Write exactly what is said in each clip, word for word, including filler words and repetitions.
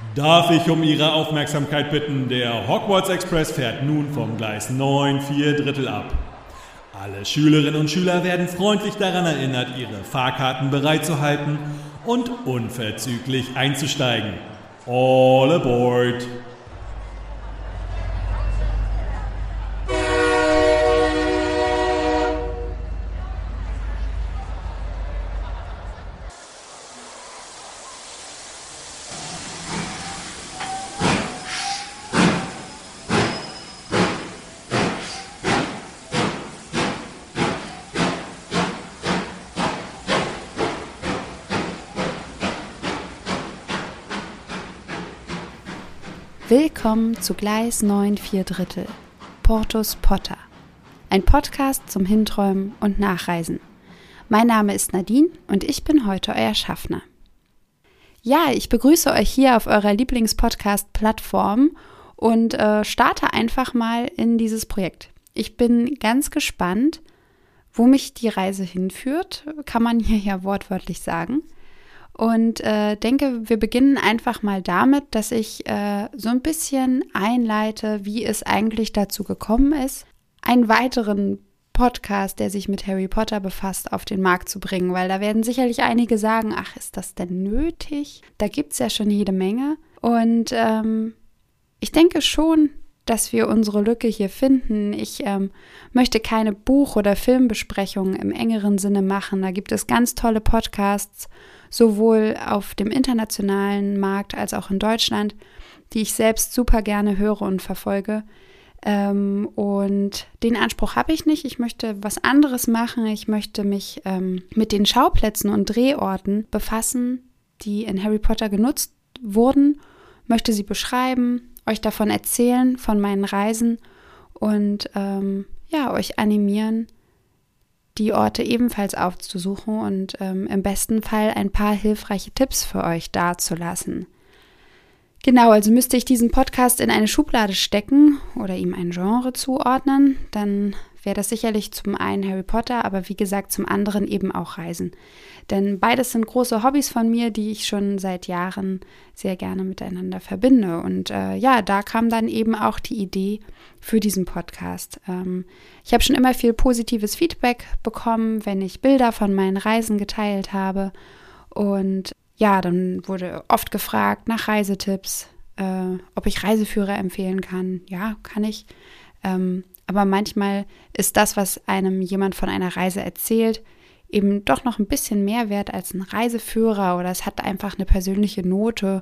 Darf ich um Ihre Aufmerksamkeit bitten, der Hogwarts Express fährt nun vom Gleis neun vier Drittel ab. Alle Schülerinnen und Schüler werden freundlich daran erinnert, ihre Fahrkarten bereitzuhalten und unverzüglich einzusteigen. All aboard! Willkommen zu Gleis neun vier Drittel, Portus Potter, ein Podcast zum Hinträumen und Nachreisen. Mein Name ist Nadine und ich bin heute euer Schaffner. Ja, ich begrüße euch hier auf eurer Lieblingspodcast-Plattform und äh, starte einfach mal in dieses Projekt. Ich bin ganz gespannt, wo mich die Reise hinführt, kann man hier ja wortwörtlich sagen. Und äh, denke, wir beginnen einfach mal damit, dass ich äh, so ein bisschen einleite, wie es eigentlich dazu gekommen ist, einen weiteren Podcast, der sich mit Harry Potter befasst, auf den Markt zu bringen. Weil da werden sicherlich einige sagen, ach, ist das denn nötig? Da gibt es ja schon jede Menge. Und ähm, ich denke schon, dass wir unsere Lücke hier finden. Ich ähm, möchte keine Buch- oder Filmbesprechungen im engeren Sinne machen. Da gibt es ganz tolle Podcasts, sowohl auf dem internationalen Markt als auch in Deutschland, die ich selbst super gerne höre und verfolge. Ähm, und den Anspruch habe ich nicht. Ich möchte was anderes machen. Ich möchte mich ähm, mit den Schauplätzen und Drehorten befassen, die in Harry Potter genutzt wurden, möchte sie beschreiben, euch davon erzählen, von meinen Reisen und ähm, ja, euch animieren, die Orte ebenfalls aufzusuchen und ähm, im besten Fall ein paar hilfreiche Tipps für euch dazulassen. Genau, also müsste ich diesen Podcast in eine Schublade stecken oder ihm ein Genre zuordnen, dann wäre das sicherlich zum einen Harry Potter, aber wie gesagt zum anderen eben auch Reisen. Denn beides sind große Hobbys von mir, die ich schon seit Jahren sehr gerne miteinander verbinde. Und äh, ja, da kam dann eben auch die Idee für diesen Podcast. Ähm, ich habe schon immer viel positives Feedback bekommen, wenn ich Bilder von meinen Reisen geteilt habe. Und ja, dann wurde oft gefragt nach Reisetipps, äh, ob ich Reiseführer empfehlen kann. Ja, kann ich. Ähm, aber manchmal ist das, was einem jemand von einer Reise erzählt, eben doch noch ein bisschen mehr wert als ein Reiseführer oder es hat einfach eine persönliche Note.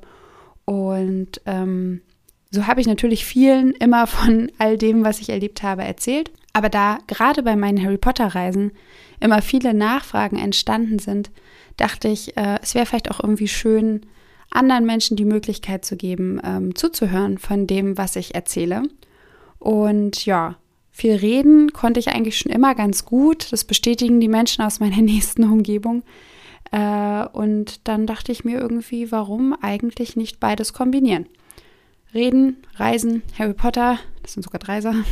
Und ähm, so habe ich natürlich vielen immer von all dem, was ich erlebt habe, erzählt. Aber da gerade bei meinen Harry Potter-Reisen immer viele Nachfragen entstanden sind, dachte ich, äh, es wäre vielleicht auch irgendwie schön, anderen Menschen die Möglichkeit zu geben, ähm, zuzuhören von dem, was ich erzähle. Und ja, viel reden konnte ich eigentlich schon immer ganz gut. Das bestätigen die Menschen aus meiner nächsten Umgebung. Äh, und dann dachte ich mir irgendwie, warum eigentlich nicht beides kombinieren? Reden, Reisen, Harry Potter, das sind sogar drei Sachen.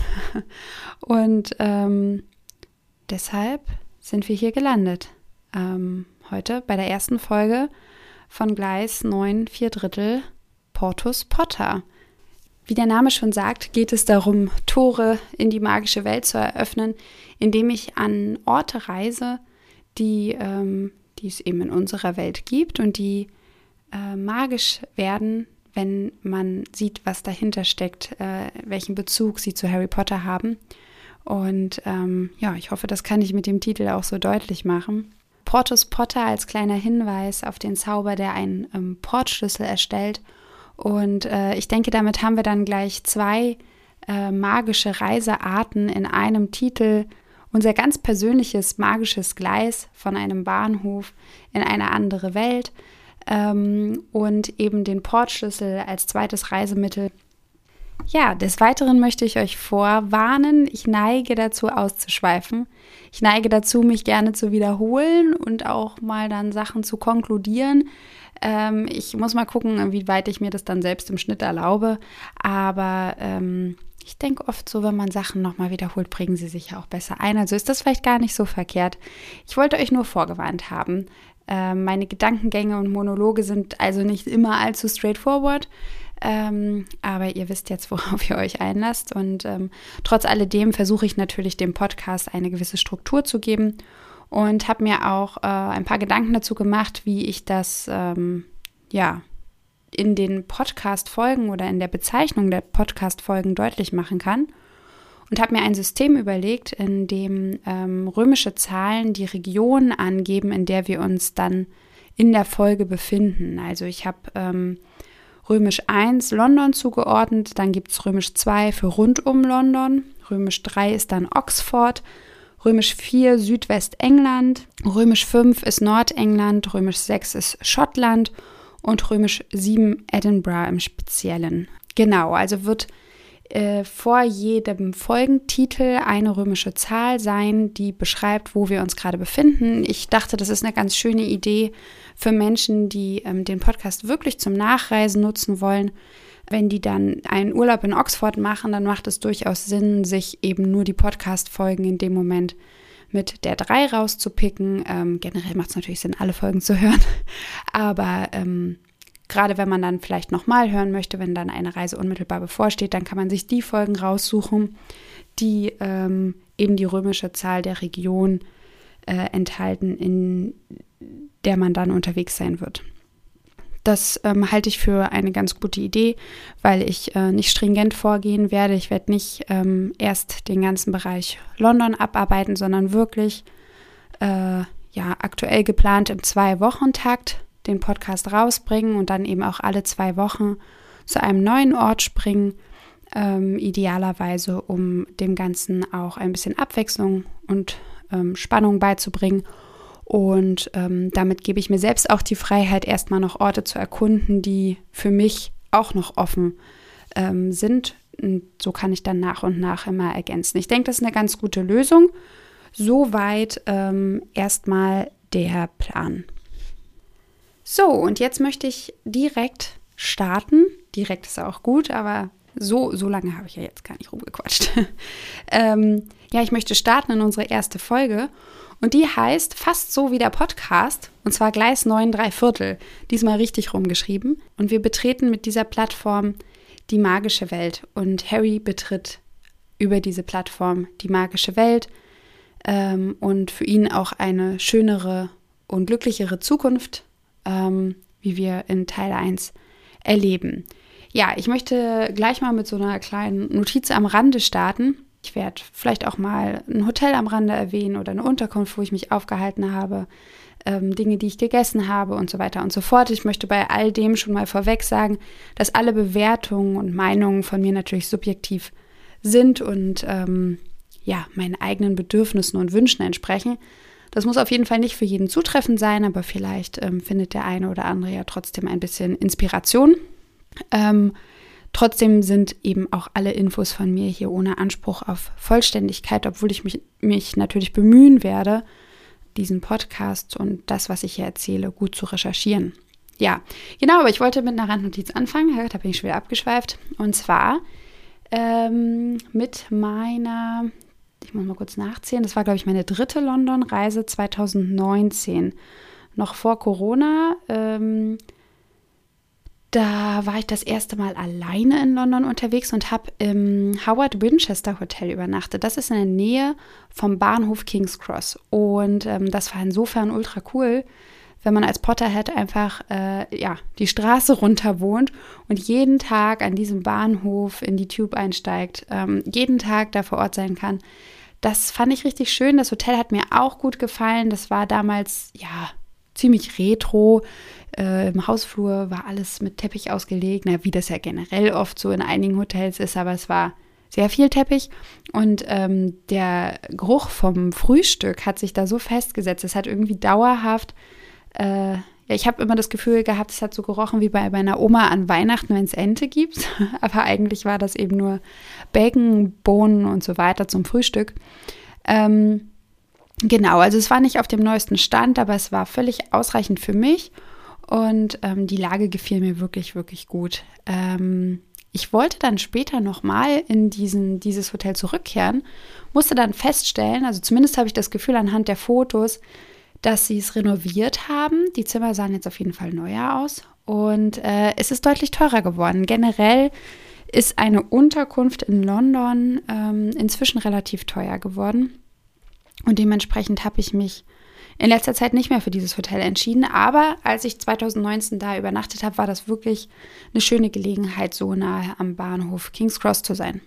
Und ähm, deshalb sind wir hier gelandet. Ähm, heute bei der ersten Folge von Gleis neun vier Drittel Portus Potter. Wie der Name schon sagt, geht es darum, Tore in die magische Welt zu eröffnen, indem ich an Orte reise, die, ähm, die es eben in unserer Welt gibt und die äh, magisch werden, wenn man sieht, was dahinter steckt, äh, welchen Bezug sie zu Harry Potter haben. Und ähm, ja, ich hoffe, das kann ich mit dem Titel auch so deutlich machen. Portus Potter als kleiner Hinweis auf den Zauber, der einen ähm, Portschlüssel erstellt. Und äh, ich denke, damit haben wir dann gleich zwei äh, magische Reisearten in einem Titel. Unser ganz persönliches magisches Gleis von einem Bahnhof in eine andere Welt ähm, und eben den Portschlüssel als zweites Reisemittel. Ja, des Weiteren möchte ich euch vorwarnen, ich neige dazu auszuschweifen. Ich neige dazu, mich gerne zu wiederholen und auch mal dann Sachen zu konkludieren. Ähm, ich muss mal gucken, wie weit ich mir das dann selbst im Schnitt erlaube. Aber ähm, ich denke oft so, wenn man Sachen nochmal wiederholt, bringen sie sich ja auch besser ein. Also ist das vielleicht gar nicht so verkehrt. Ich wollte euch nur vorgewarnt haben. Äh, meine Gedankengänge und Monologe sind also nicht immer allzu straightforward. Ähm, aber ihr wisst jetzt, worauf ihr euch einlasst. Und ähm, trotz alledem versuche ich natürlich dem Podcast eine gewisse Struktur zu geben und habe mir auch äh, ein paar Gedanken dazu gemacht, wie ich das ähm, ja in den Podcast-Folgen oder in der Bezeichnung der Podcast-Folgen deutlich machen kann. Und habe mir ein System überlegt, in dem ähm, römische Zahlen die Region angeben, in der wir uns dann in der Folge befinden. Also ich habe ähm, Römisch eins London zugeordnet, dann gibt es Römisch zwei für rund um London, Römisch drei ist dann Oxford, Römisch vier Südwestengland, Römisch fünf ist Nordengland, Römisch sechs ist Schottland und Römisch sieben Edinburgh im Speziellen. Genau, also wird äh, vor jedem Folgentitel eine römische Zahl sein, die beschreibt, wo wir uns gerade befinden. Ich dachte, das ist eine ganz schöne Idee für Menschen, die ähm, den Podcast wirklich zum Nachreisen nutzen wollen. Wenn die dann einen Urlaub in Oxford machen, dann macht es durchaus Sinn, sich eben nur die Podcast-Folgen in dem Moment mit der drei rauszupicken. Ähm, generell macht es natürlich Sinn, alle Folgen zu hören. Aber ähm, gerade wenn man dann vielleicht nochmal hören möchte, wenn dann eine Reise unmittelbar bevorsteht, dann kann man sich die Folgen raussuchen, die ähm, eben die römische Zahl der Region äh, enthalten, in der man dann unterwegs sein wird. Das ähm, halte ich für eine ganz gute Idee, weil ich äh, nicht stringent vorgehen werde. Ich werde nicht ähm, erst den ganzen Bereich London abarbeiten, sondern wirklich äh, ja, aktuell geplant im Zwei-Wochen-Takt den Podcast rausbringen und dann eben auch alle zwei Wochen zu einem neuen Ort springen, ähm, idealerweise, um dem Ganzen auch ein bisschen Abwechslung und ähm, Spannung beizubringen. Und ähm, damit gebe ich mir selbst auch die Freiheit, erstmal noch Orte zu erkunden, die für mich auch noch offen ähm, sind. Und so kann ich dann nach und nach immer ergänzen. Ich denke, das ist eine ganz gute Lösung. Soweit ähm, erstmal der Plan. So, und jetzt möchte ich direkt starten. Direkt ist auch gut, aber so, so lange habe ich ja jetzt gar nicht rumgequatscht. ähm, ja, ich möchte starten in unsere erste Folge. Und die heißt fast so wie der Podcast, und zwar Gleis neun drei Viertel, diesmal richtig rumgeschrieben. Und wir betreten mit dieser Plattform die magische Welt. Und Harry betritt über diese Plattform die magische Welt ähm, und für ihn auch eine schönere und glücklichere Zukunft, ähm, wie wir in Teil eins erleben. Ja, ich möchte gleich mal mit so einer kleinen Notiz am Rande starten. Ich werde vielleicht auch mal ein Hotel am Rande erwähnen oder eine Unterkunft, wo ich mich aufgehalten habe, ähm, Dinge, die ich gegessen habe und so weiter und so fort. Ich möchte bei all dem schon mal vorweg sagen, dass alle Bewertungen und Meinungen von mir natürlich subjektiv sind und ähm, ja, meinen eigenen Bedürfnissen und Wünschen entsprechen. Das muss auf jeden Fall nicht für jeden zutreffend sein, aber vielleicht ähm, findet der eine oder andere ja trotzdem ein bisschen Inspiration. Ähm, Trotzdem sind eben auch alle Infos von mir hier ohne Anspruch auf Vollständigkeit, obwohl ich mich, mich natürlich bemühen werde, diesen Podcast und das, was ich hier erzähle, gut zu recherchieren. Ja, genau, aber ich wollte mit einer Randnotiz anfangen, da bin ich schon wieder abgeschweift, und zwar ähm, mit meiner, ich muss mal kurz nachzählen, das war, glaube ich, meine dritte London-Reise zwanzig neunzehn, noch vor Corona. ähm, Da war ich das erste Mal alleine in London unterwegs und habe im Howard Winchester Hotel übernachtet. Das ist in der Nähe vom Bahnhof King's Cross. Und ähm, das war insofern ultra cool, wenn man als Potterhead einfach äh, ja, die Straße runter wohnt und jeden Tag an diesem Bahnhof in die Tube einsteigt, ähm, jeden Tag da vor Ort sein kann. Das fand ich richtig schön. Das Hotel hat mir auch gut gefallen. Das war damals, ja, ziemlich retro. Äh, Im Hausflur war alles mit Teppich ausgelegt, na, wie das ja generell oft so in einigen Hotels ist, aber es war sehr viel Teppich und ähm, der Geruch vom Frühstück hat sich da so festgesetzt. Es hat irgendwie dauerhaft, äh, ja, ich habe immer das Gefühl gehabt, es hat so gerochen wie bei meiner Oma an Weihnachten, wenn es Ente gibt, aber eigentlich war das eben nur Bacon, Bohnen und so weiter zum Frühstück. Ähm, genau, also es war nicht auf dem neuesten Stand, aber es war völlig ausreichend für mich. Und ähm, die Lage gefiel mir wirklich, wirklich gut. Ähm, ich wollte dann später nochmal in diesen, dieses Hotel zurückkehren, musste dann feststellen, also zumindest habe ich das Gefühl anhand der Fotos, dass sie es renoviert haben. Die Zimmer sahen jetzt auf jeden Fall neuer aus und äh, es ist deutlich teurer geworden. Generell ist eine Unterkunft in London ähm, inzwischen relativ teuer geworden und dementsprechend habe ich mich in letzter Zeit nicht mehr für dieses Hotel entschieden, aber als ich zwanzig neunzehn da übernachtet habe, war das wirklich eine schöne Gelegenheit, so nahe am Bahnhof King's Cross zu sein.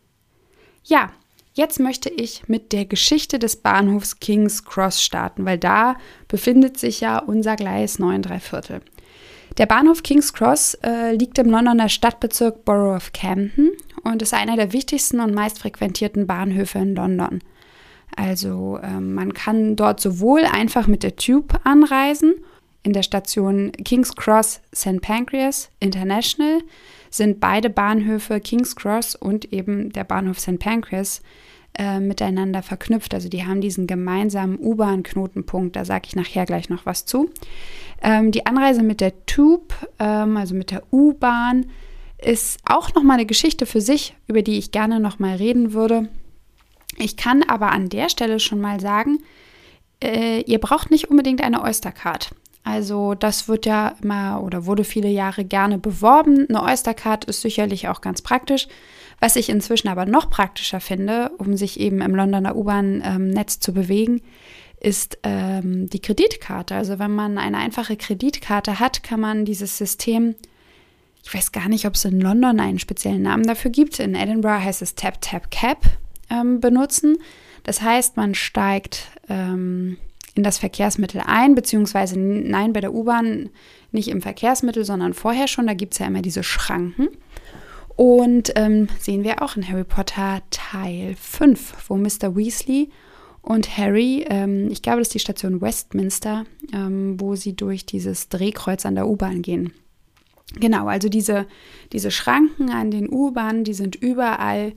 Ja, jetzt möchte ich mit der Geschichte des Bahnhofs King's Cross starten, weil da befindet sich ja unser Gleis neun drei Viertel. Der Bahnhof King's Cross äh, liegt im Londoner Stadtbezirk Borough of Camden und ist einer der wichtigsten und meistfrequentierten Bahnhöfe in London. Also ähm, man kann dort sowohl einfach mit der Tube anreisen. In der Station King's Cross Sankt Pancras International sind beide Bahnhöfe King's Cross und eben der Bahnhof Sankt Pancras äh, miteinander verknüpft. Also die haben diesen gemeinsamen U-Bahn-Knotenpunkt, da sage ich nachher gleich noch was zu. Ähm, die Anreise mit der Tube, ähm, also mit der U-Bahn, ist auch nochmal eine Geschichte für sich, über die ich gerne nochmal reden würde. Ich kann aber an der Stelle schon mal sagen, äh, ihr braucht nicht unbedingt eine Oystercard. Also das wird ja immer oder wurde viele Jahre gerne beworben. Eine Oystercard ist sicherlich auch ganz praktisch. Was ich inzwischen aber noch praktischer finde, um sich eben im Londoner U-Bahn-Netz ähm, zu bewegen, ist ähm, die Kreditkarte. Also wenn man eine einfache Kreditkarte hat, kann man dieses System, ich weiß gar nicht, ob es in London einen speziellen Namen dafür gibt. In Edinburgh heißt es Tap Tap Cap. benutzen. Das heißt, man steigt ähm, in das Verkehrsmittel ein, beziehungsweise nein, bei der U-Bahn nicht im Verkehrsmittel, sondern vorher schon. Da gibt es ja immer diese Schranken. Und ähm, sehen wir auch in Harry Potter Teil fünf, wo Mister Weasley und Harry, ähm, ich glaube, das ist die Station Westminster, ähm, wo sie durch dieses Drehkreuz an der U-Bahn gehen. Genau, also diese, diese Schranken an den U-Bahnen, die sind überall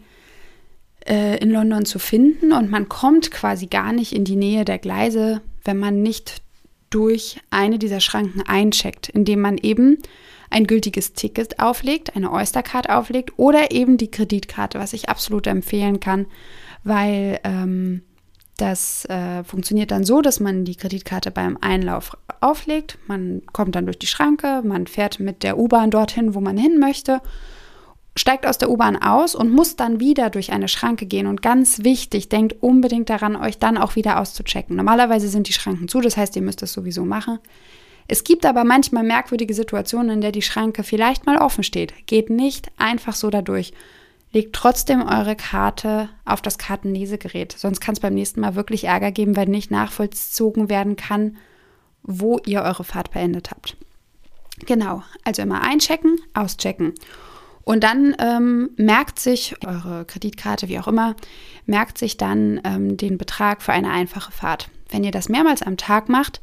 in London zu finden und man kommt quasi gar nicht in die Nähe der Gleise, wenn man nicht durch eine dieser Schranken eincheckt, indem man eben ein gültiges Ticket auflegt, eine Oystercard auflegt oder eben die Kreditkarte, was ich absolut empfehlen kann, weil ähm, das äh, funktioniert dann so, dass man die Kreditkarte beim Einlauf auflegt, man kommt dann durch die Schranke, man fährt mit der U-Bahn dorthin, wo man hin möchte, steigt aus der U-Bahn aus und muss dann wieder durch eine Schranke gehen. Und ganz wichtig, denkt unbedingt daran, euch dann auch wieder auszuchecken. Normalerweise sind die Schranken zu, das heißt, ihr müsst es sowieso machen. Es gibt aber manchmal merkwürdige Situationen, in der die Schranke vielleicht mal offen steht. Geht nicht einfach so da durch. Legt trotzdem eure Karte auf das Kartenlesegerät. Sonst kann es beim nächsten Mal wirklich Ärger geben, wenn nicht nachvollzogen werden kann, wo ihr eure Fahrt beendet habt. Genau, also immer einchecken, auschecken. Und dann ähm, merkt sich eure Kreditkarte, wie auch immer, merkt sich dann ähm, den Betrag für eine einfache Fahrt. Wenn ihr das mehrmals am Tag macht,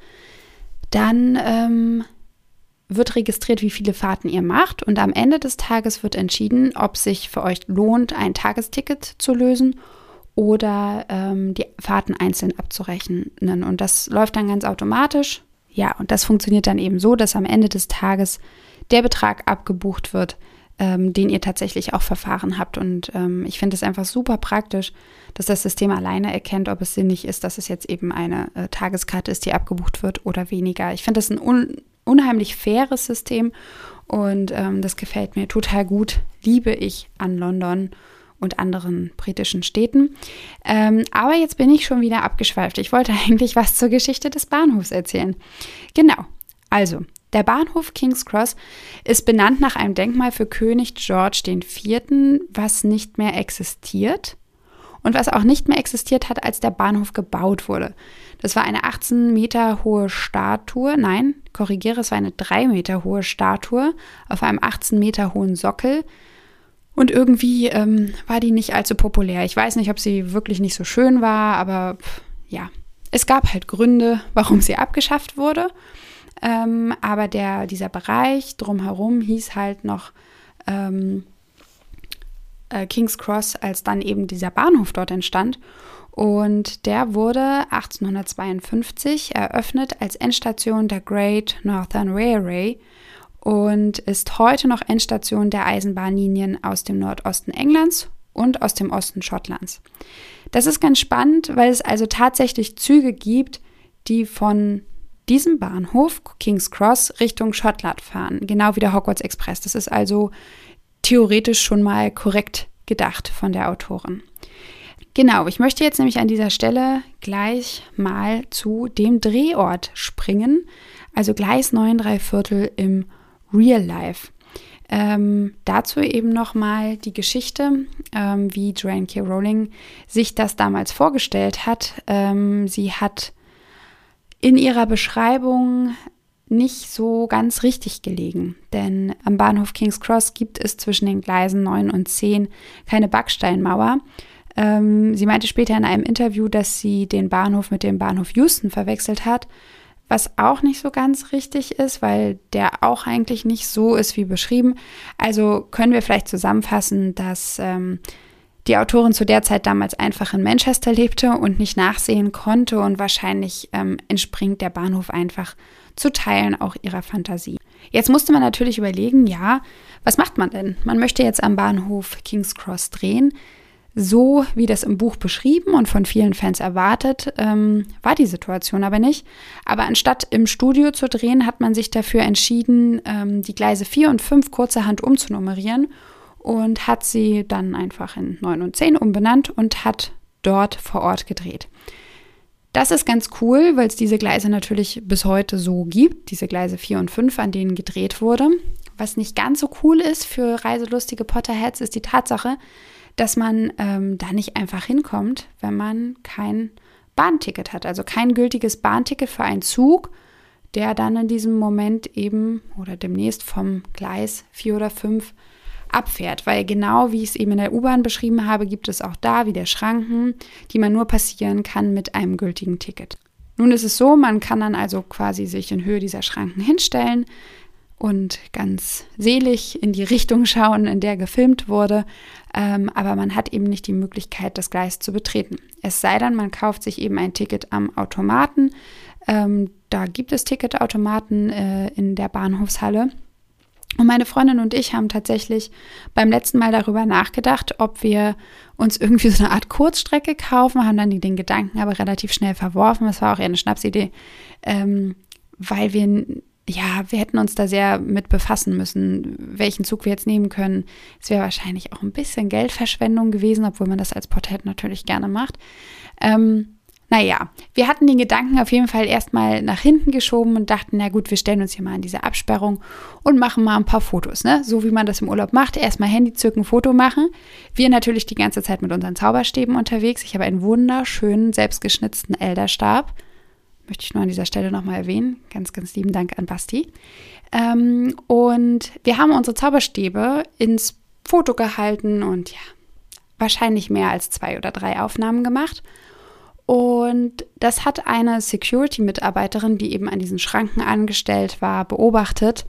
dann ähm, wird registriert, wie viele Fahrten ihr macht. Und am Ende des Tages wird entschieden, ob sich für euch lohnt, ein Tagesticket zu lösen oder ähm, die Fahrten einzeln abzurechnen. Und das läuft dann ganz automatisch. Ja, und das funktioniert dann eben so, dass am Ende des Tages der Betrag abgebucht wird, Ähm, den ihr tatsächlich auch verfahren habt. Und ähm, ich finde es einfach super praktisch, dass das System alleine erkennt, ob es sinnig ist, dass es jetzt eben eine äh, Tageskarte ist, die abgebucht wird oder weniger. Ich finde das ein un- unheimlich faires System und ähm, das gefällt mir total gut. Liebe ich an London und anderen britischen Städten. Ähm, aber jetzt bin ich schon wieder abgeschweift. Ich wollte eigentlich was zur Geschichte des Bahnhofs erzählen. Genau, also der Bahnhof King's Cross ist benannt nach einem Denkmal für König George der Vierte., was nicht mehr existiert und was auch nicht mehr existiert hat, als der Bahnhof gebaut wurde. Das war eine achtzehn Meter hohe Statue, nein, korrigiere, es war eine drei Meter hohe Statue auf einem achtzehn Meter hohen Sockel und irgendwie ähm, war die nicht allzu populär. Ich weiß nicht, ob sie wirklich nicht so schön war, aber pff, ja, es gab halt Gründe, warum sie abgeschafft wurde. Ähm, aber der, dieser Bereich drumherum hieß halt noch ähm, äh, King's Cross, als dann eben dieser Bahnhof dort entstand. Und der wurde achtzehnhundertzweiundfünfzig eröffnet als Endstation der Great Northern Railway und ist heute noch Endstation der Eisenbahnlinien aus dem Nordosten Englands und aus dem Osten Schottlands. Das ist ganz spannend, weil es also tatsächlich Züge gibt, die von diesem Bahnhof, King's Cross, Richtung Schottland fahren, genau wie der Hogwarts Express. Das ist also theoretisch schon mal korrekt gedacht von der Autorin. Genau, ich möchte jetzt nämlich an dieser Stelle gleich mal zu dem Drehort springen, also Gleis neun drei Viertel im Real Life. Ähm, dazu eben nochmal die Geschichte, ähm, wie Joanne K. Rowling sich das damals vorgestellt hat. Ähm, sie hat in ihrer Beschreibung nicht so ganz richtig gelegen, denn am Bahnhof King's Cross gibt es zwischen den Gleisen neun und zehn keine Backsteinmauer. Ähm, sie meinte später in einem Interview, dass sie den Bahnhof mit dem Bahnhof Euston verwechselt hat, was auch nicht so ganz richtig ist, weil der auch eigentlich nicht so ist wie beschrieben. Also können wir vielleicht zusammenfassen, dass ähm, die Autorin zu der Zeit damals einfach in Manchester lebte und nicht nachsehen konnte und wahrscheinlich ähm, entspringt der Bahnhof einfach zu Teilen auch ihrer Fantasie. Jetzt musste man natürlich überlegen, ja, was macht man denn? Man möchte jetzt am Bahnhof King's Cross drehen. So wie das im Buch beschrieben und von vielen Fans erwartet, ähm, war die Situation aber nicht. Aber anstatt im Studio zu drehen, hat man sich dafür entschieden, ähm, die Gleise vier und fünf kurzerhand umzunummerieren und hat sie dann einfach in neun und zehn umbenannt und hat dort vor Ort gedreht. Das ist ganz cool, weil es diese Gleise natürlich bis heute so gibt, diese Gleise vier und fünf, an denen gedreht wurde. Was nicht ganz so cool ist für reiselustige Potterheads, ist die Tatsache, dass man ähm, da nicht einfach hinkommt, wenn man kein Bahnticket hat. Also kein gültiges Bahnticket für einen Zug, der dann in diesem Moment eben oder demnächst vom Gleis vier oder fünf abfährt. Weil genau wie ich es eben in der U-Bahn beschrieben habe, gibt es auch da wieder Schranken, die man nur passieren kann mit einem gültigen Ticket. Nun ist es so, man kann dann also quasi sich in Höhe dieser Schranken hinstellen und ganz selig in die Richtung schauen, in der gefilmt wurde. Ähm, aber man hat eben nicht die Möglichkeit, das Gleis zu betreten. Es sei denn, man kauft sich eben ein Ticket am Automaten. Ähm, da gibt es Ticketautomaten äh, in der Bahnhofshalle. Und meine Freundin und ich haben tatsächlich beim letzten Mal darüber nachgedacht, ob wir uns irgendwie so eine Art Kurzstrecke kaufen, haben dann den Gedanken aber relativ schnell verworfen. Das war auch eher eine Schnapsidee, ähm, weil wir... Ja, wir hätten uns da sehr mit befassen müssen, welchen Zug wir jetzt nehmen können. Es wäre wahrscheinlich auch ein bisschen Geldverschwendung gewesen, obwohl man das als Potterhead natürlich gerne macht. Ähm, naja, wir hatten den Gedanken auf jeden Fall erstmal nach hinten geschoben und dachten, na gut, wir stellen uns hier mal an diese Absperrung und machen mal ein paar Fotos, ne? So wie man das im Urlaub macht, erstmal Handy zücken, Foto machen. Wir natürlich die ganze Zeit mit unseren Zauberstäben unterwegs. Ich habe einen wunderschönen, selbstgeschnitzten Elderstab. Möchte ich nur an dieser Stelle nochmal erwähnen. Ganz, ganz lieben Dank an Basti. Ähm, und wir haben unsere Zauberstäbe ins Foto gehalten und ja, wahrscheinlich mehr als zwei oder drei Aufnahmen gemacht. Und das hat eine Security-Mitarbeiterin, die eben an diesen Schranken angestellt war, beobachtet.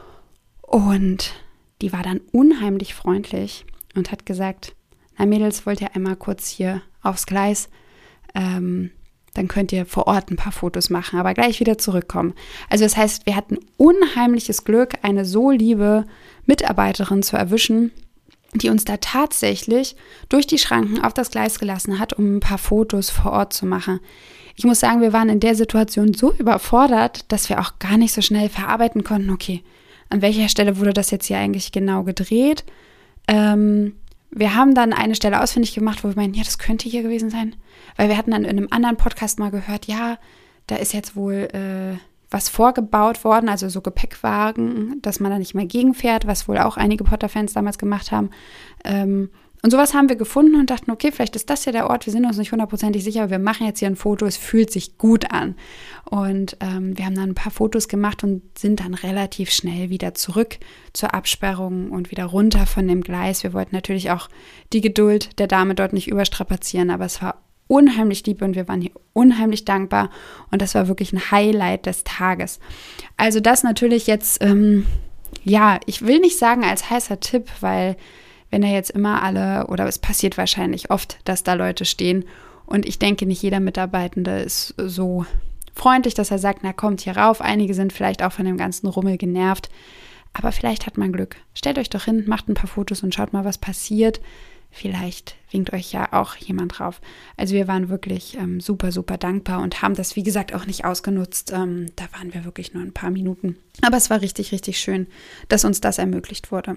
Und die war dann unheimlich freundlich und hat gesagt, na Mädels, wollt ihr einmal kurz hier aufs Gleis? Ähm, Dann könnt ihr vor Ort ein paar Fotos machen, aber gleich wieder zurückkommen. Also das heißt, wir hatten unheimliches Glück, eine so liebe Mitarbeiterin zu erwischen, die uns da tatsächlich durch die Schranken auf das Gleis gelassen hat, um ein paar Fotos vor Ort zu machen. Ich muss sagen, wir waren in der Situation so überfordert, dass wir auch gar nicht so schnell verarbeiten konnten, okay, an welcher Stelle wurde das jetzt hier eigentlich genau gedreht? Ähm, wir haben dann eine Stelle ausfindig gemacht, wo wir meinen, ja, das könnte hier gewesen sein. Weil wir hatten dann in einem anderen Podcast mal gehört, ja, da ist jetzt wohl äh, was vorgebaut worden, also so Gepäckwagen, dass man da nicht mehr gegenfährt, was wohl auch einige Potter-Fans damals gemacht haben. Ähm, und sowas haben wir gefunden und dachten, okay, vielleicht ist das ja der Ort, wir sind uns nicht hundertprozentig sicher, aber wir machen jetzt hier ein Foto, es fühlt sich gut an. Und ähm, wir haben dann ein paar Fotos gemacht und sind dann relativ schnell wieder zurück zur Absperrung und wieder runter von dem Gleis. Wir wollten natürlich auch die Geduld der Dame dort nicht überstrapazieren, aber es war unheimlich lieb und wir waren hier unheimlich dankbar und das war wirklich ein Highlight des Tages. Also das natürlich jetzt, ähm, ja, ich will nicht sagen als heißer Tipp, weil wenn da jetzt immer alle, oder es passiert wahrscheinlich oft, dass da Leute stehen und ich denke, nicht jeder Mitarbeitende ist so freundlich, dass er sagt, na kommt hier rauf. Einige sind vielleicht auch von dem ganzen Rummel genervt, aber vielleicht hat man Glück. Stellt euch doch hin, macht ein paar Fotos und schaut mal, was passiert. Vielleicht winkt euch ja auch jemand drauf. Also wir waren wirklich ähm, super, super dankbar und haben das, wie gesagt, auch nicht ausgenutzt. Ähm, da waren wir wirklich nur ein paar Minuten. Aber es war richtig, richtig schön, dass uns das ermöglicht wurde.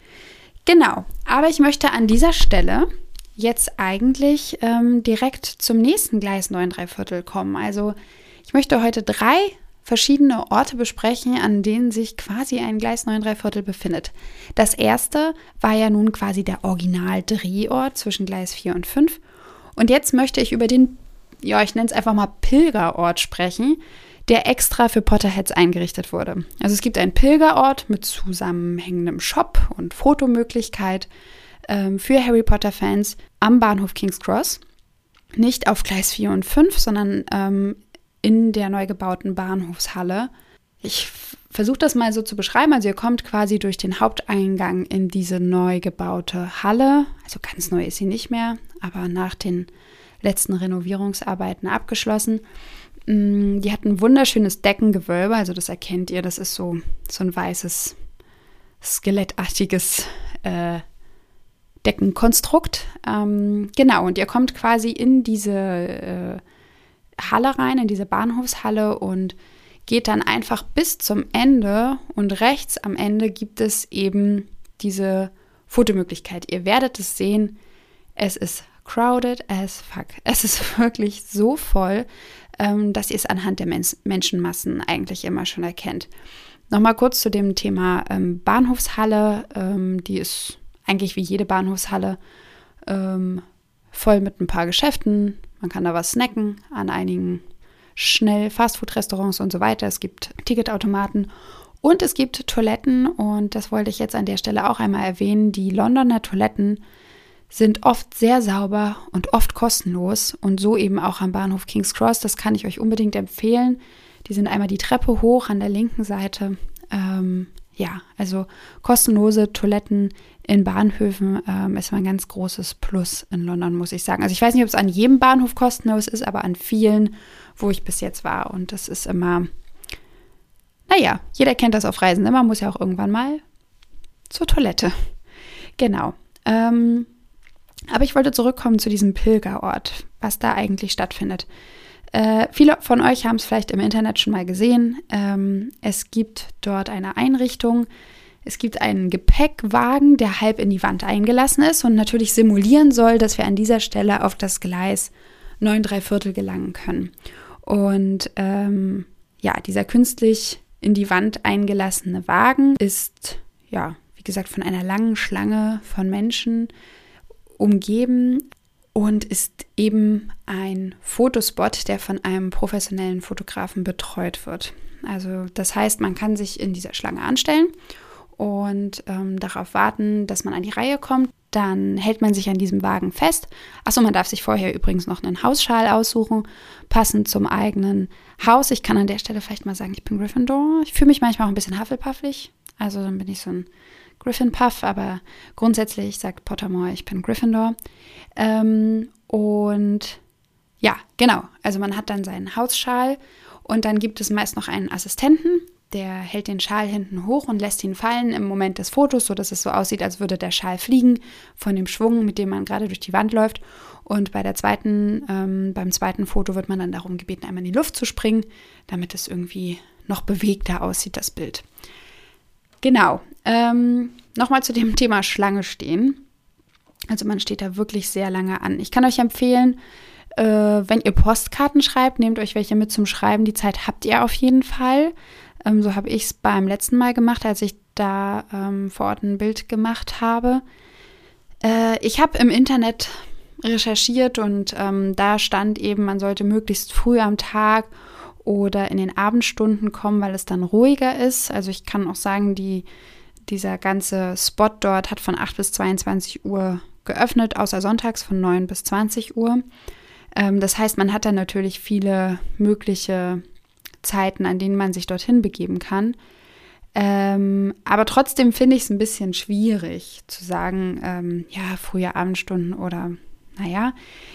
Genau, aber ich möchte an dieser Stelle jetzt eigentlich ähm, direkt zum nächsten Gleis neun drei Viertel kommen. Also ich möchte heute drei verschiedene Orte besprechen, an denen sich quasi ein Gleis neun drei Viertel befindet. Das erste war ja nun quasi der Original-Drehort zwischen Gleis vier und fünf. Und jetzt möchte ich über den, ja, ich nenne es einfach mal Pilgerort sprechen, der extra für Potterheads eingerichtet wurde. Also es gibt einen Pilgerort mit zusammenhängendem Shop und Fotomöglichkeit ähm, für Harry Potter-Fans am Bahnhof King's Cross. Nicht auf Gleis vier und fünf, sondern ähm, in der neu gebauten Bahnhofshalle. Ich versuche das mal so zu beschreiben. Also ihr kommt quasi durch den Haupteingang in diese neu gebaute Halle. Also ganz neu ist sie nicht mehr, aber nach den letzten Renovierungsarbeiten abgeschlossen. Die hat ein wunderschönes Deckengewölbe. Also das erkennt ihr, das ist so, so ein weißes, skelettartiges äh, Deckenkonstrukt. Ähm, genau, und ihr kommt quasi in diese äh, Halle rein, in diese Bahnhofshalle und geht dann einfach bis zum Ende und rechts am Ende gibt es eben diese Fotomöglichkeit. Ihr werdet es sehen, es ist crowded as fuck. Es ist wirklich so voll, ähm, dass ihr es anhand der Men- Menschenmassen eigentlich immer schon erkennt. Nochmal kurz zu dem Thema ähm, Bahnhofshalle. Ähm, die ist eigentlich wie jede Bahnhofshalle ähm, voll mit ein paar Geschäften. Man kann da was snacken an einigen schnell Fastfood-Restaurants und so weiter. Es gibt Ticketautomaten und es gibt Toiletten und das wollte ich jetzt an der Stelle auch einmal erwähnen. Die Londoner Toiletten sind oft sehr sauber und oft kostenlos und so eben auch am Bahnhof King's Cross. Das kann ich euch unbedingt empfehlen. Die sind einmal die Treppe hoch an der linken Seite. Ähm, ja, also kostenlose Toiletten in Bahnhöfen ähm, ist ein ganz großes Plus in London, muss ich sagen. Also ich weiß nicht, ob es an jedem Bahnhof kostenlos ist, aber an vielen, wo ich bis jetzt war. Und das ist immer, naja, jeder kennt das auf Reisen. Ne? Man muss ja auch irgendwann mal zur Toilette. Genau. Ähm, aber ich wollte zurückkommen zu diesem Pilgerort, was da eigentlich stattfindet. Äh, viele von euch haben es vielleicht im Internet schon mal gesehen. Ähm, es gibt dort eine Einrichtung. Es gibt einen Gepäckwagen, der halb in die Wand eingelassen ist und natürlich simulieren soll, dass wir an dieser Stelle auf das Gleis neun drei Viertel gelangen können. Und ähm, ja, dieser künstlich in die Wand eingelassene Wagen ist, ja, wie gesagt, von einer langen Schlange von Menschen umgeben und ist eben ein Fotospot, der von einem professionellen Fotografen betreut wird. Also das heißt, man kann sich in dieser Schlange anstellen und ähm, darauf warten, dass man an die Reihe kommt. Dann hält man sich an diesem Wagen fest. Achso, man darf sich vorher übrigens noch einen Hausschal aussuchen, passend zum eigenen Haus. Ich kann an der Stelle vielleicht mal sagen, ich bin Gryffindor. Ich fühle mich manchmal auch ein bisschen hufflepuffig. Also dann bin ich so ein Gryffindor-Puff, aber grundsätzlich sagt Pottermore, ich bin Gryffindor. Ähm, und ja, genau. Also man hat dann seinen Hausschal und dann gibt es meist noch einen Assistenten, der hält den Schal hinten hoch und lässt ihn fallen im Moment des Fotos, sodass es so aussieht, als würde der Schal fliegen von dem Schwung, mit dem man gerade durch die Wand läuft. Und bei der zweiten, ähm, beim zweiten Foto wird man dann darum gebeten, einmal in die Luft zu springen, damit es irgendwie noch bewegter aussieht, das Bild. Genau. Ähm, nochmal zu dem Thema Schlange stehen. Also man steht da wirklich sehr lange an. Ich kann euch empfehlen, äh, wenn ihr Postkarten schreibt, nehmt euch welche mit zum Schreiben. Die Zeit habt ihr auf jeden Fall. Ähm, so habe ich es beim letzten Mal gemacht, als ich da ähm, vor Ort ein Bild gemacht habe. Äh, ich habe im Internet recherchiert und ähm, da stand eben, man sollte möglichst früh am Tag oder in den Abendstunden kommen, weil es dann ruhiger ist. Also ich kann auch sagen, die, dieser ganze Spot dort hat von acht bis zweiundzwanzig Uhr geöffnet, außer sonntags von neun bis zwanzig Uhr. Ähm, das heißt, man hat dann natürlich viele mögliche Zeiten, an denen man sich dorthin begeben kann. Ähm, aber trotzdem finde ich es ein bisschen schwierig zu sagen, ähm, ja, frühe Abendstunden oder, naja,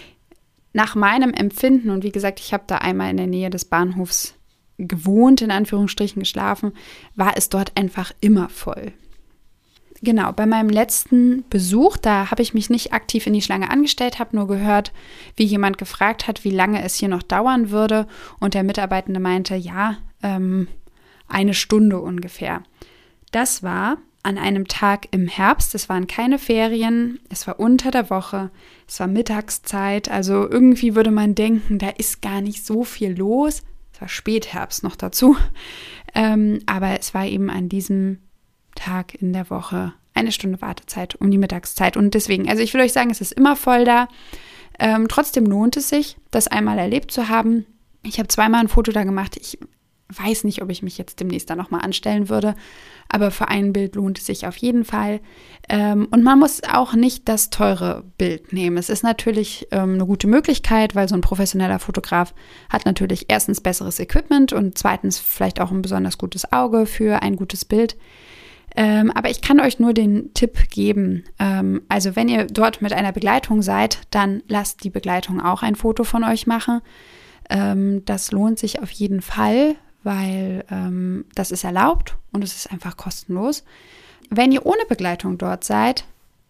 nach meinem Empfinden, und wie gesagt, ich habe da einmal in der Nähe des Bahnhofs gewohnt, in Anführungsstrichen geschlafen, war es dort einfach immer voll. Genau, bei meinem letzten Besuch, da habe ich mich nicht aktiv in die Schlange angestellt, habe nur gehört, wie jemand gefragt hat, wie lange es hier noch dauern würde. Und der Mitarbeitende meinte, ja, ähm, eine Stunde ungefähr. Das war an einem Tag im Herbst, es waren keine Ferien, es war unter der Woche, es war Mittagszeit, also irgendwie würde man denken, da ist gar nicht so viel los. Es war Spätherbst noch dazu, ähm, aber es war eben an diesem Tag in der Woche eine Stunde Wartezeit um die Mittagszeit und deswegen, also ich will euch sagen, es ist immer voll da. Ähm, trotzdem lohnt es sich, das einmal erlebt zu haben. Ich habe zweimal ein Foto da gemacht. Ich weiß nicht, ob ich mich jetzt demnächst da nochmal anstellen würde, aber für ein Bild lohnt es sich auf jeden Fall. Ähm, und man muss auch nicht das teure Bild nehmen. Es ist natürlich ähm, eine gute Möglichkeit, weil so ein professioneller Fotograf hat natürlich erstens besseres Equipment und zweitens vielleicht auch ein besonders gutes Auge für ein gutes Bild. Ähm, aber ich kann euch nur den Tipp geben, ähm, also wenn ihr dort mit einer Begleitung seid, dann lasst die Begleitung auch ein Foto von euch machen. Ähm, das lohnt sich auf jeden Fall, weil ähm, das ist erlaubt und es ist einfach kostenlos. Wenn ihr ohne Begleitung dort seid,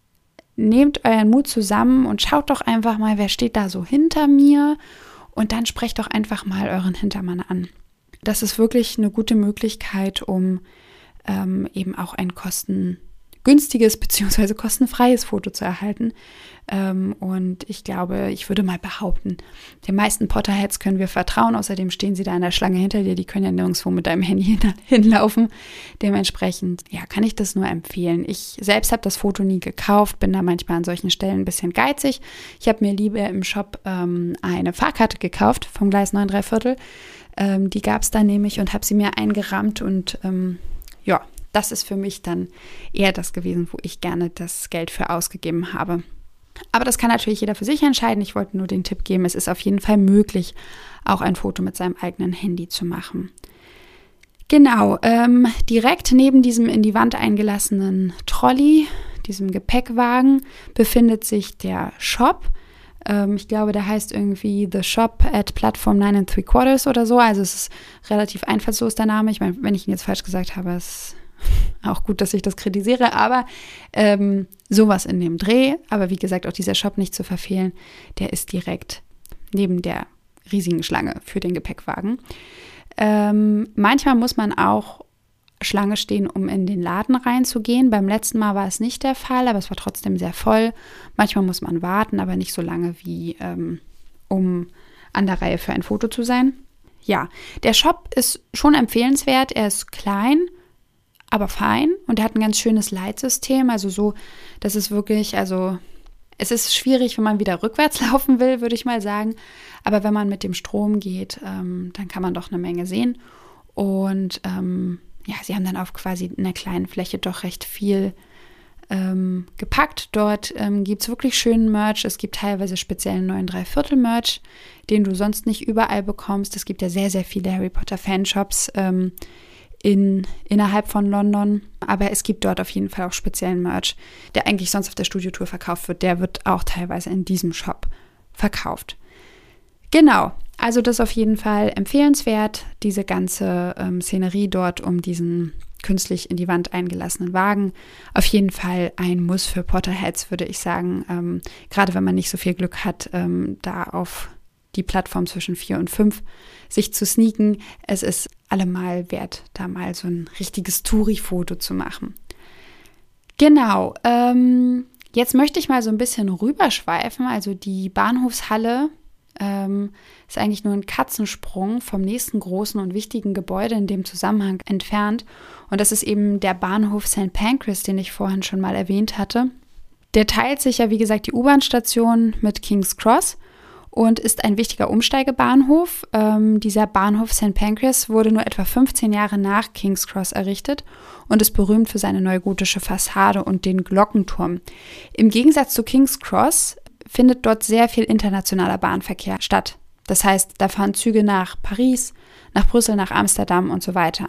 nehmt euren Mut zusammen und schaut doch einfach mal, wer steht da so hinter mir und dann sprecht doch einfach mal euren Hintermann an. Das ist wirklich eine gute Möglichkeit, um ähm, eben auch ein kostengünstiges bzw. kostenfreies Foto zu erhalten. Ähm, und ich glaube, ich würde mal behaupten, den meisten Potterheads können wir vertrauen. Außerdem stehen sie da in der Schlange hinter dir. Die können ja nirgendwo mit deinem Handy hin, hinlaufen. Dementsprechend, ja, kann ich das nur empfehlen. Ich selbst habe das Foto nie gekauft, bin da manchmal an solchen Stellen ein bisschen geizig. Ich habe mir lieber im Shop ähm, eine Fahrkarte gekauft vom Gleis neun drei Viertel. Ähm, die gab es da nämlich und habe sie mir eingerahmt und ähm, ja, das ist für mich dann eher das gewesen, wo ich gerne das Geld für ausgegeben habe. Aber das kann natürlich jeder für sich entscheiden. Ich wollte nur den Tipp geben, es ist auf jeden Fall möglich, auch ein Foto mit seinem eigenen Handy zu machen. Genau, ähm, direkt neben diesem in die Wand eingelassenen Trolley, diesem Gepäckwagen, befindet sich der Shop. Ähm, ich glaube, der heißt irgendwie The Shop at Platform nine and three quarters oder so. Also es ist relativ einfallslos, der Name. Ich meine, wenn ich ihn jetzt falsch gesagt habe, ist auch gut, dass ich das kritisiere, aber ähm, sowas in dem Dreh. Aber wie gesagt, auch dieser Shop nicht zu verfehlen, der ist direkt neben der riesigen Schlange für den Gepäckwagen. Ähm, manchmal muss man auch Schlange stehen, um in den Laden reinzugehen. Beim letzten Mal war es nicht der Fall, aber es war trotzdem sehr voll. Manchmal muss man warten, aber nicht so lange wie ähm, um an der Reihe für ein Foto zu sein. Ja, der Shop ist schon empfehlenswert. Er ist klein, aber fein und er hat ein ganz schönes Leitsystem. Also so, das ist wirklich, also es ist schwierig, wenn man wieder rückwärts laufen will, würde ich mal sagen. Aber wenn man mit dem Strom geht, ähm, dann kann man doch eine Menge sehen. Und ähm, ja, sie haben dann auf quasi einer kleinen Fläche doch recht viel ähm, gepackt. Dort ähm, gibt es wirklich schönen Merch. Es gibt teilweise speziellen neun drei Viertel Merch, den du sonst nicht überall bekommst. Es gibt ja sehr, sehr viele Harry Potter Fanshops ähm, in, innerhalb von London. Aber es gibt dort auf jeden Fall auch speziellen Merch, der eigentlich sonst auf der Studiotour verkauft wird. Der wird auch teilweise in diesem Shop verkauft. Genau. Also das ist auf jeden Fall empfehlenswert, diese ganze ähm, Szenerie dort um diesen künstlich in die Wand eingelassenen Wagen. Auf jeden Fall ein Muss für Potterheads, würde ich sagen. Ähm, gerade wenn man nicht so viel Glück hat, ähm, da auf die Plattform zwischen vier und fünf sich zu sneaken. Es ist allemal wert, da mal so ein richtiges Touri-Foto zu machen. Genau. Ähm, jetzt möchte ich mal so ein bisschen rüberschweifen. Also die Bahnhofshalle Ähm, ist eigentlich nur ein Katzensprung vom nächsten großen und wichtigen Gebäude in dem Zusammenhang entfernt. Und das ist eben der Bahnhof Sankt Pancras, den ich vorhin schon mal erwähnt hatte. Der teilt sich ja, wie gesagt, die U-Bahn-Station mit King's Cross und ist ein wichtiger Umsteigebahnhof. Ähm, dieser Bahnhof Sankt Pancras wurde nur etwa fünfzehn Jahre nach King's Cross errichtet und ist berühmt für seine neugotische Fassade und den Glockenturm. Im Gegensatz zu King's Cross findet dort sehr viel internationaler Bahnverkehr statt. Das heißt, da fahren Züge nach Paris, nach Brüssel, nach Amsterdam und so weiter.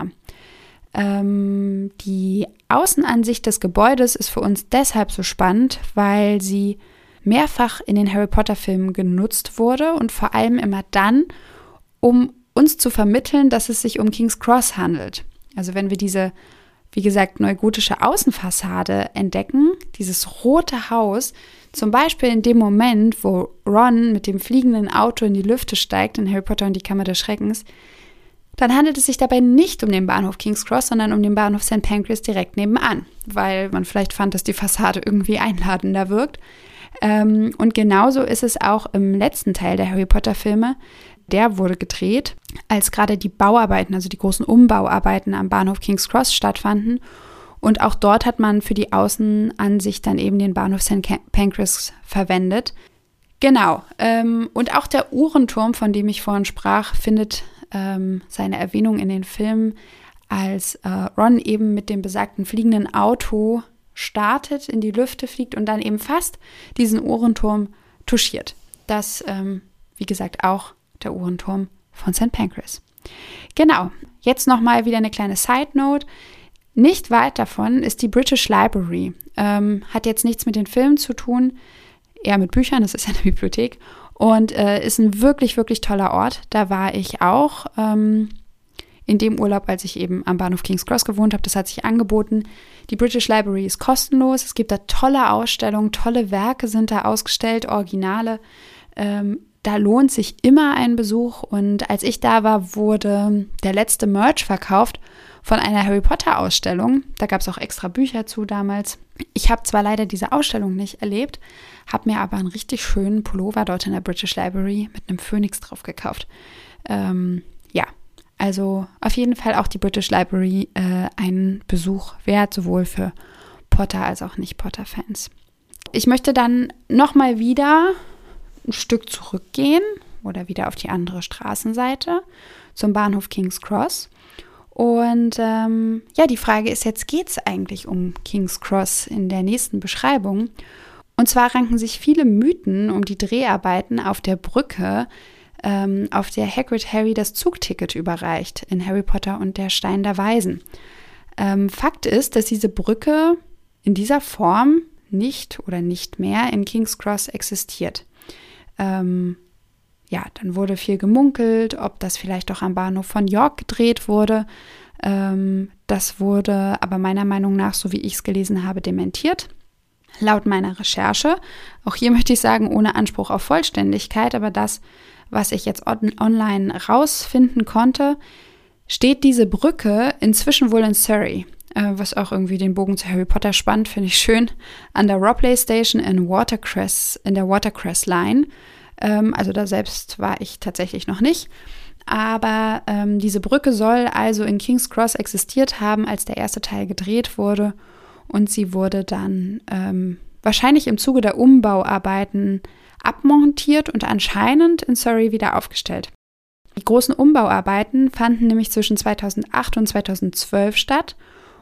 Ähm, die Außenansicht des Gebäudes ist für uns deshalb so spannend, weil sie mehrfach in den Harry Potter Filmen genutzt wurde und vor allem immer dann, um uns zu vermitteln, dass es sich um King's Cross handelt. Also wenn wir diese wie gesagt, neugotische Außenfassade entdecken, dieses rote Haus, zum Beispiel in dem Moment, wo Ron mit dem fliegenden Auto in die Lüfte steigt in Harry Potter und die Kammer des Schreckens, dann handelt es sich dabei nicht um den Bahnhof King's Cross, sondern um den Bahnhof Sankt Pancras direkt nebenan, weil man vielleicht fand, dass die Fassade irgendwie einladender wirkt. Und genauso ist es auch im letzten Teil der Harry Potter-Filme. Der wurde gedreht, als gerade die Bauarbeiten, also die großen Umbauarbeiten am Bahnhof King's Cross stattfanden. Und auch dort hat man für die Außenansicht dann eben den Bahnhof Sankt Pancras verwendet. Genau. Ähm, und auch der Uhrenturm, von dem ich vorhin sprach, findet ähm, seine Erwähnung in den Filmen, als äh, Ron eben mit dem besagten fliegenden Auto startet, in die Lüfte fliegt und dann eben fast diesen Uhrenturm touchiert. Das, ähm, wie gesagt, auch der Uhrenturm von Sankt Pancras. Genau. Jetzt nochmal wieder eine kleine Side-Note. Nicht weit davon ist die British Library. Ähm, hat jetzt nichts mit den Filmen zu tun, eher mit Büchern, das ist ja eine Bibliothek. Und äh, ist ein wirklich, wirklich toller Ort. Da war ich auch ähm, in dem Urlaub, als ich eben am Bahnhof King's Cross gewohnt habe. Das hat sich angeboten. Die British Library ist kostenlos. Es gibt da tolle Ausstellungen, tolle Werke sind da ausgestellt, Originale. Ähm, da lohnt sich immer ein Besuch. Und als ich da war, wurde der letzte Merch verkauft von einer Harry Potter Ausstellung. Da gab es auch extra Bücher zu damals. Ich habe zwar leider diese Ausstellung nicht erlebt, habe mir aber einen richtig schönen Pullover dort in der British Library mit einem Phönix drauf gekauft. Ähm, ja, also auf jeden Fall auch die British Library äh, einen Besuch wert, sowohl für Potter als auch Nicht-Potter-Fans. Ich möchte dann nochmal wieder ein Stück zurückgehen oder wieder auf die andere Straßenseite zum Bahnhof King's Cross. Und ähm, ja, die Frage ist jetzt, geht es eigentlich um King's Cross in der nächsten Beschreibung? Und zwar ranken sich viele Mythen um die Dreharbeiten auf der Brücke, ähm, auf der Hagrid Harry das Zugticket überreicht in Harry Potter und der Stein der Weisen. Ähm, Fakt ist, dass diese Brücke in dieser Form nicht oder nicht mehr in King's Cross existiert. Ähm, Ja, dann wurde viel gemunkelt, ob das vielleicht auch am Bahnhof von York gedreht wurde. Ähm, das wurde aber meiner Meinung nach, so wie ich es gelesen habe, dementiert. Laut meiner Recherche, auch hier möchte ich sagen, ohne Anspruch auf Vollständigkeit, aber das, was ich jetzt on- online rausfinden konnte, steht diese Brücke inzwischen wohl in Surrey, äh, was auch irgendwie den Bogen zu Harry Potter spannt, finde ich schön, an der Ropley Station in Watercress, in der Watercress Line. Also da selbst war ich tatsächlich noch nicht. Aber ähm, diese Brücke soll also in King's Cross existiert haben, als der erste Teil gedreht wurde. Und sie wurde dann ähm, wahrscheinlich im Zuge der Umbauarbeiten abmontiert und anscheinend in Surrey wieder aufgestellt. Die großen Umbauarbeiten fanden nämlich zwischen zweitausendacht und zweitausendzwölf statt.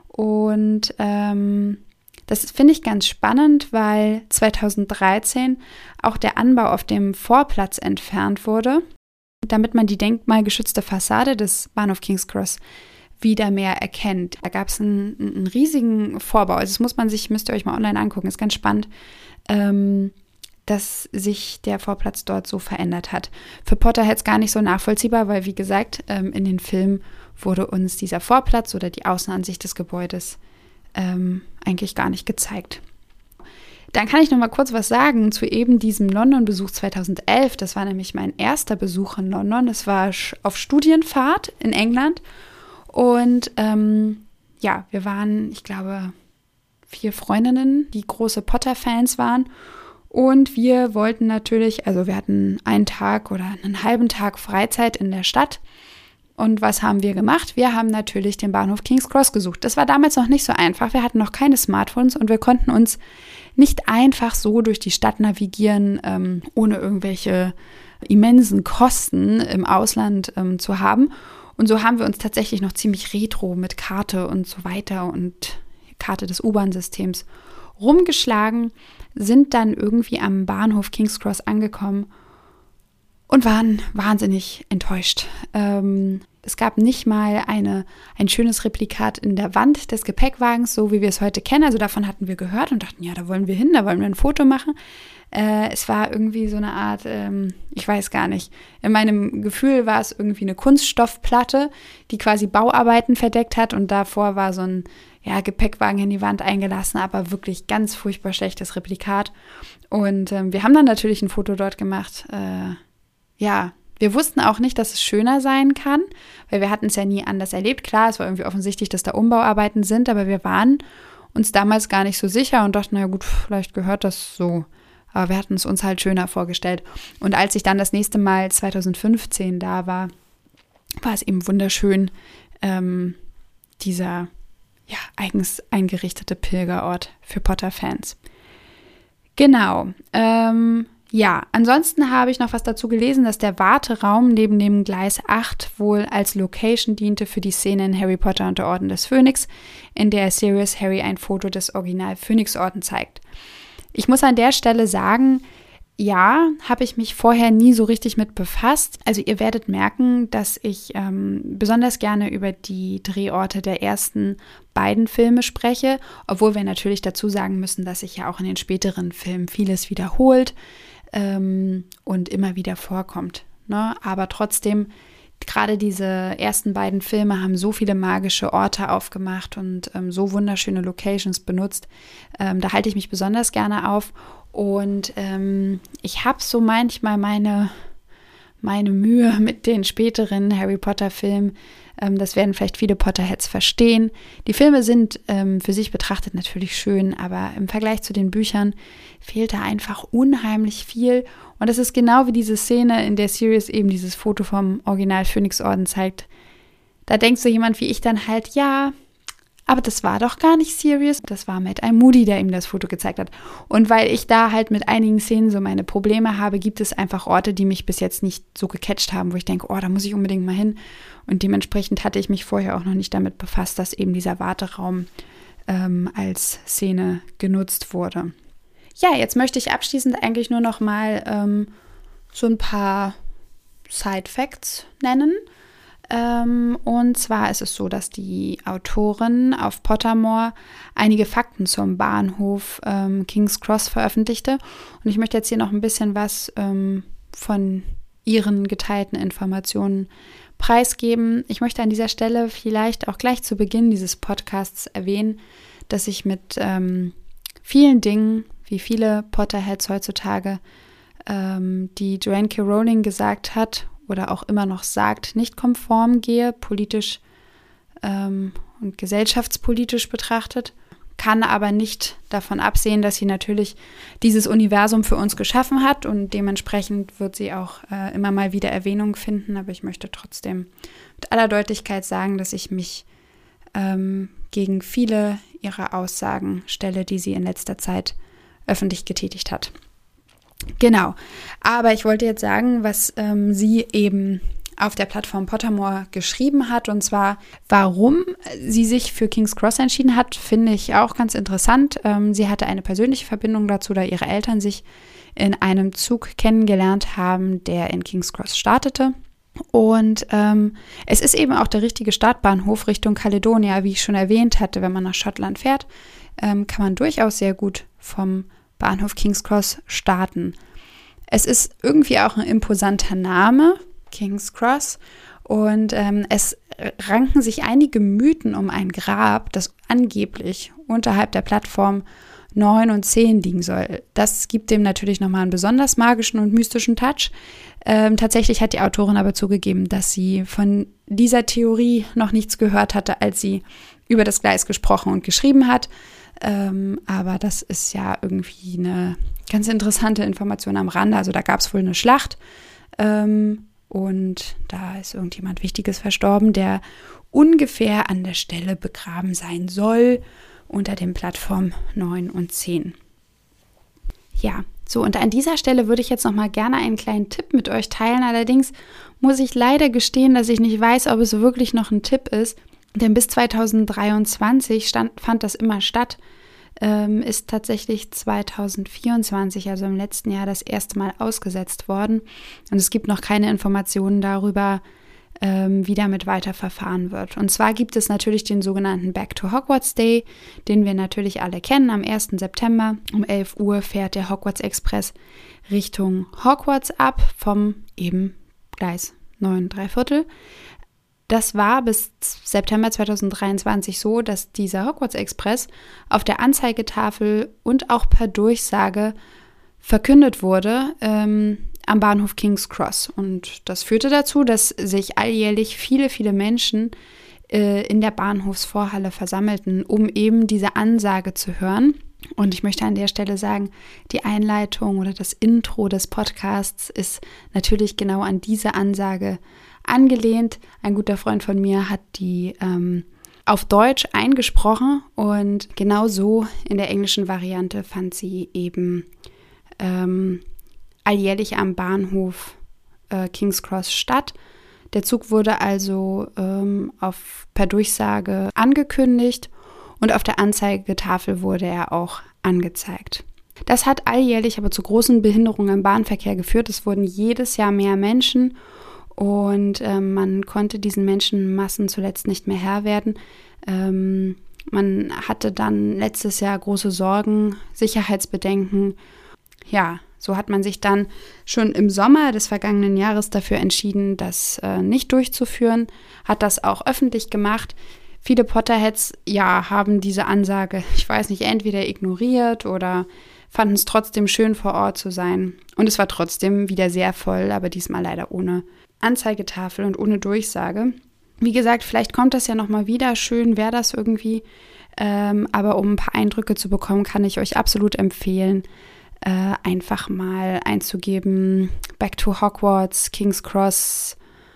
Und ähm, das finde ich ganz spannend, weil zweitausenddreizehn auch der Anbau auf dem Vorplatz entfernt wurde, damit man die denkmalgeschützte Fassade des Bahnhof King's Cross wieder mehr erkennt. Da gab es einen, einen riesigen Vorbau. Also das muss man sich, müsst ihr euch mal online angucken, ist ganz spannend, ähm, dass sich der Vorplatz dort so verändert hat. Für Potterheads gar nicht so nachvollziehbar, weil wie gesagt, ähm, in den Filmen wurde uns dieser Vorplatz oder die Außenansicht des Gebäudes ähm, eigentlich gar nicht gezeigt. Dann kann ich noch mal kurz was sagen zu eben diesem London-Besuch zweitausendelf. Das war nämlich mein erster Besuch in London. Das war auf Studienfahrt in England. Und ähm, ja, wir waren, ich glaube, vier Freundinnen, die große Potter-Fans waren. Und wir wollten natürlich, also wir hatten einen Tag oder einen halben Tag Freizeit in der Stadt. Und was haben wir gemacht? Wir haben natürlich den Bahnhof King's Cross gesucht. Das war damals noch nicht so einfach. Wir hatten noch keine Smartphones und wir konnten uns nicht einfach so durch die Stadt navigieren, ähm, ohne irgendwelche immensen Kosten im Ausland ähm, zu haben. Und so haben wir uns tatsächlich noch ziemlich retro mit Karte und so weiter und Karte des U-Bahn-Systems rumgeschlagen, sind dann irgendwie am Bahnhof King's Cross angekommen und waren wahnsinnig enttäuscht. Ähm, Es gab nicht mal eine, ein schönes Replikat in der Wand des Gepäckwagens, so wie wir es heute kennen. Also davon hatten wir gehört und dachten, ja, da wollen wir hin, da wollen wir ein Foto machen. Äh, es war irgendwie so eine Art, ähm, ich weiß gar nicht, in meinem Gefühl war es irgendwie eine Kunststoffplatte, die quasi Bauarbeiten verdeckt hat und davor war so ein ja, Gepäckwagen in die Wand eingelassen, aber wirklich ganz furchtbar schlechtes Replikat. Und ähm, wir haben dann natürlich ein Foto dort gemacht, äh, ja, wir wussten auch nicht, dass es schöner sein kann, weil wir hatten es ja nie anders erlebt. Klar, es war irgendwie offensichtlich, dass da Umbauarbeiten sind, aber wir waren uns damals gar nicht so sicher und dachten, na gut, vielleicht gehört das so. Aber wir hatten es uns halt schöner vorgestellt. Und als ich dann das nächste Mal zwanzig fünfzehn da war, war es eben wunderschön, ähm, dieser ja, eigens eingerichtete Pilgerort für Potter-Fans. Genau, ähm, Ja, ansonsten habe ich noch was dazu gelesen, dass der Warteraum neben dem Gleis acht wohl als Location diente für die Szene in Harry Potter und der Orden des Phönix, in der Sirius Harry ein Foto des Original Phönixorden zeigt. Ich muss an der Stelle sagen, ja, habe ich mich vorher nie so richtig mit befasst. Also ihr werdet merken, dass ich ähm, besonders gerne über die Drehorte der ersten beiden Filme spreche, obwohl wir natürlich dazu sagen müssen, dass sich ja auch in den späteren Filmen vieles wiederholt ähm, und immer wieder vorkommt. Ne? Aber trotzdem, gerade diese ersten beiden Filme haben so viele magische Orte aufgemacht und ähm, so wunderschöne Locations benutzt. Ähm, da halte ich mich besonders gerne auf. Und ähm, ich habe so manchmal meine, meine Mühe mit den späteren Harry Potter-Filmen. Ähm, das werden vielleicht viele Potterheads verstehen. Die Filme sind ähm, für sich betrachtet natürlich schön, aber im Vergleich zu den Büchern fehlt da einfach unheimlich viel. Und das ist genau wie diese Szene, in der Sirius eben dieses Foto vom Original Phönixorden zeigt. Da denkt so jemand wie ich dann halt, ja, aber das war doch gar nicht Sirius, das war Mad-Eye Moody, der ihm das Foto gezeigt hat. Und weil ich da halt mit einigen Szenen so meine Probleme habe, gibt es einfach Orte, die mich bis jetzt nicht so gecatcht haben, wo ich denke, oh, da muss ich unbedingt mal hin. Und dementsprechend hatte ich mich vorher auch noch nicht damit befasst, dass eben dieser Warteraum ähm, als Szene genutzt wurde. Ja, jetzt möchte ich abschließend eigentlich nur noch mal ähm, so ein paar Side-Facts nennen. Ähm, und zwar ist es so, dass die Autorin auf Pottermore einige Fakten zum Bahnhof ähm, King's Cross veröffentlichte. Und ich möchte jetzt hier noch ein bisschen was ähm, von ihren geteilten Informationen preisgeben. Ich möchte an dieser Stelle vielleicht auch gleich zu Beginn dieses Podcasts erwähnen, dass ich mit ähm, vielen Dingen, wie viele Potterheads heutzutage, ähm, die Joanne K. Rowling gesagt hat oder auch immer noch sagt, nicht konform gehe, politisch ähm, und gesellschaftspolitisch betrachtet, kann aber nicht davon absehen, dass sie natürlich dieses Universum für uns geschaffen hat und dementsprechend wird sie auch äh, immer mal wieder Erwähnung finden, aber ich möchte trotzdem mit aller Deutlichkeit sagen, dass ich mich ähm, gegen viele ihrer Aussagen stelle, die sie in letzter Zeit öffentlich getätigt hat. Genau, aber ich wollte jetzt sagen, was ähm, sie eben auf der Plattform Pottermore geschrieben hat, und zwar, warum sie sich für King's Cross entschieden hat, finde ich auch ganz interessant. Ähm, sie hatte eine persönliche Verbindung dazu, da ihre Eltern sich in einem Zug kennengelernt haben, der in King's Cross startete. Und ähm, es ist eben auch der richtige Startbahnhof Richtung Caledonia, wie ich schon erwähnt hatte. Wenn man nach Schottland fährt, ähm, kann man durchaus sehr gut vom Bahnhof King's Cross starten. Es ist irgendwie auch ein imposanter Name, King's Cross, und ähm, es ranken sich einige Mythen um ein Grab, das angeblich unterhalb der Plattform neun und zehn liegen soll. Das gibt dem natürlich nochmal einen besonders magischen und mystischen Touch. Ähm, tatsächlich hat die Autorin aber zugegeben, dass sie von dieser Theorie noch nichts gehört hatte, als sie über das Gleis gesprochen und geschrieben hat. Ähm, aber das ist ja irgendwie eine ganz interessante Information am Rande. Also da gab es wohl eine Schlacht ähm, und da ist irgendjemand Wichtiges verstorben, der ungefähr an der Stelle begraben sein soll, unter den Plattformen neun und zehn. Ja, so, und an dieser Stelle würde ich jetzt noch mal gerne einen kleinen Tipp mit euch teilen. Allerdings muss ich leider gestehen, dass ich nicht weiß, ob es wirklich noch ein Tipp ist. Denn bis zwanzig dreiundzwanzig stand, fand das immer statt, ähm, ist tatsächlich zwanzig vierundzwanzig, also im letzten Jahr, das erste Mal ausgesetzt worden. Und es gibt noch keine Informationen darüber, ähm, wie damit weiterverfahren wird. Und zwar gibt es natürlich den sogenannten Back to Hogwarts Day, den wir natürlich alle kennen. Am ersten September um elf Uhr fährt der Hogwarts Express Richtung Hogwarts ab vom eben Gleis neun drei Viertel. Das war bis September zweitausenddreiundzwanzig so, dass dieser Hogwarts Express auf der Anzeigetafel und auch per Durchsage verkündet wurde ähm, am Bahnhof King's Cross. Und das führte dazu, dass sich alljährlich viele, viele Menschen äh, in der Bahnhofsvorhalle versammelten, um eben diese Ansage zu hören. Und ich möchte an der Stelle sagen, die Einleitung oder das Intro des Podcasts ist natürlich genau an diese Ansage angelehnt. Ein guter Freund von mir hat die ähm, auf Deutsch eingesprochen und genau so in der englischen Variante fand sie eben ähm, alljährlich am Bahnhof äh, King's Cross statt. Der Zug wurde also ähm, auf, per Durchsage angekündigt und auf der Anzeigetafel wurde er auch angezeigt. Das hat alljährlich aber zu großen Behinderungen im Bahnverkehr geführt. Es wurden jedes Jahr mehr Menschen und äh, man konnte diesen Menschenmassen zuletzt nicht mehr Herr werden. Ähm, man hatte dann letztes Jahr große Sorgen, Sicherheitsbedenken. Ja, so hat man sich dann schon im Sommer des vergangenen Jahres dafür entschieden, das äh, nicht durchzuführen, hat das auch öffentlich gemacht. Viele Potterheads, ja, haben diese Ansage, ich weiß nicht, entweder ignoriert oder fanden es trotzdem schön, vor Ort zu sein. Und es war trotzdem wieder sehr voll, aber diesmal leider ohne Anzeigetafel und ohne Durchsage. Wie gesagt, vielleicht kommt das ja nochmal wieder, schön wäre das irgendwie. Ähm, aber um ein paar Eindrücke zu bekommen, kann ich euch absolut empfehlen, äh, einfach mal einzugeben, Back to Hogwarts, King's Cross,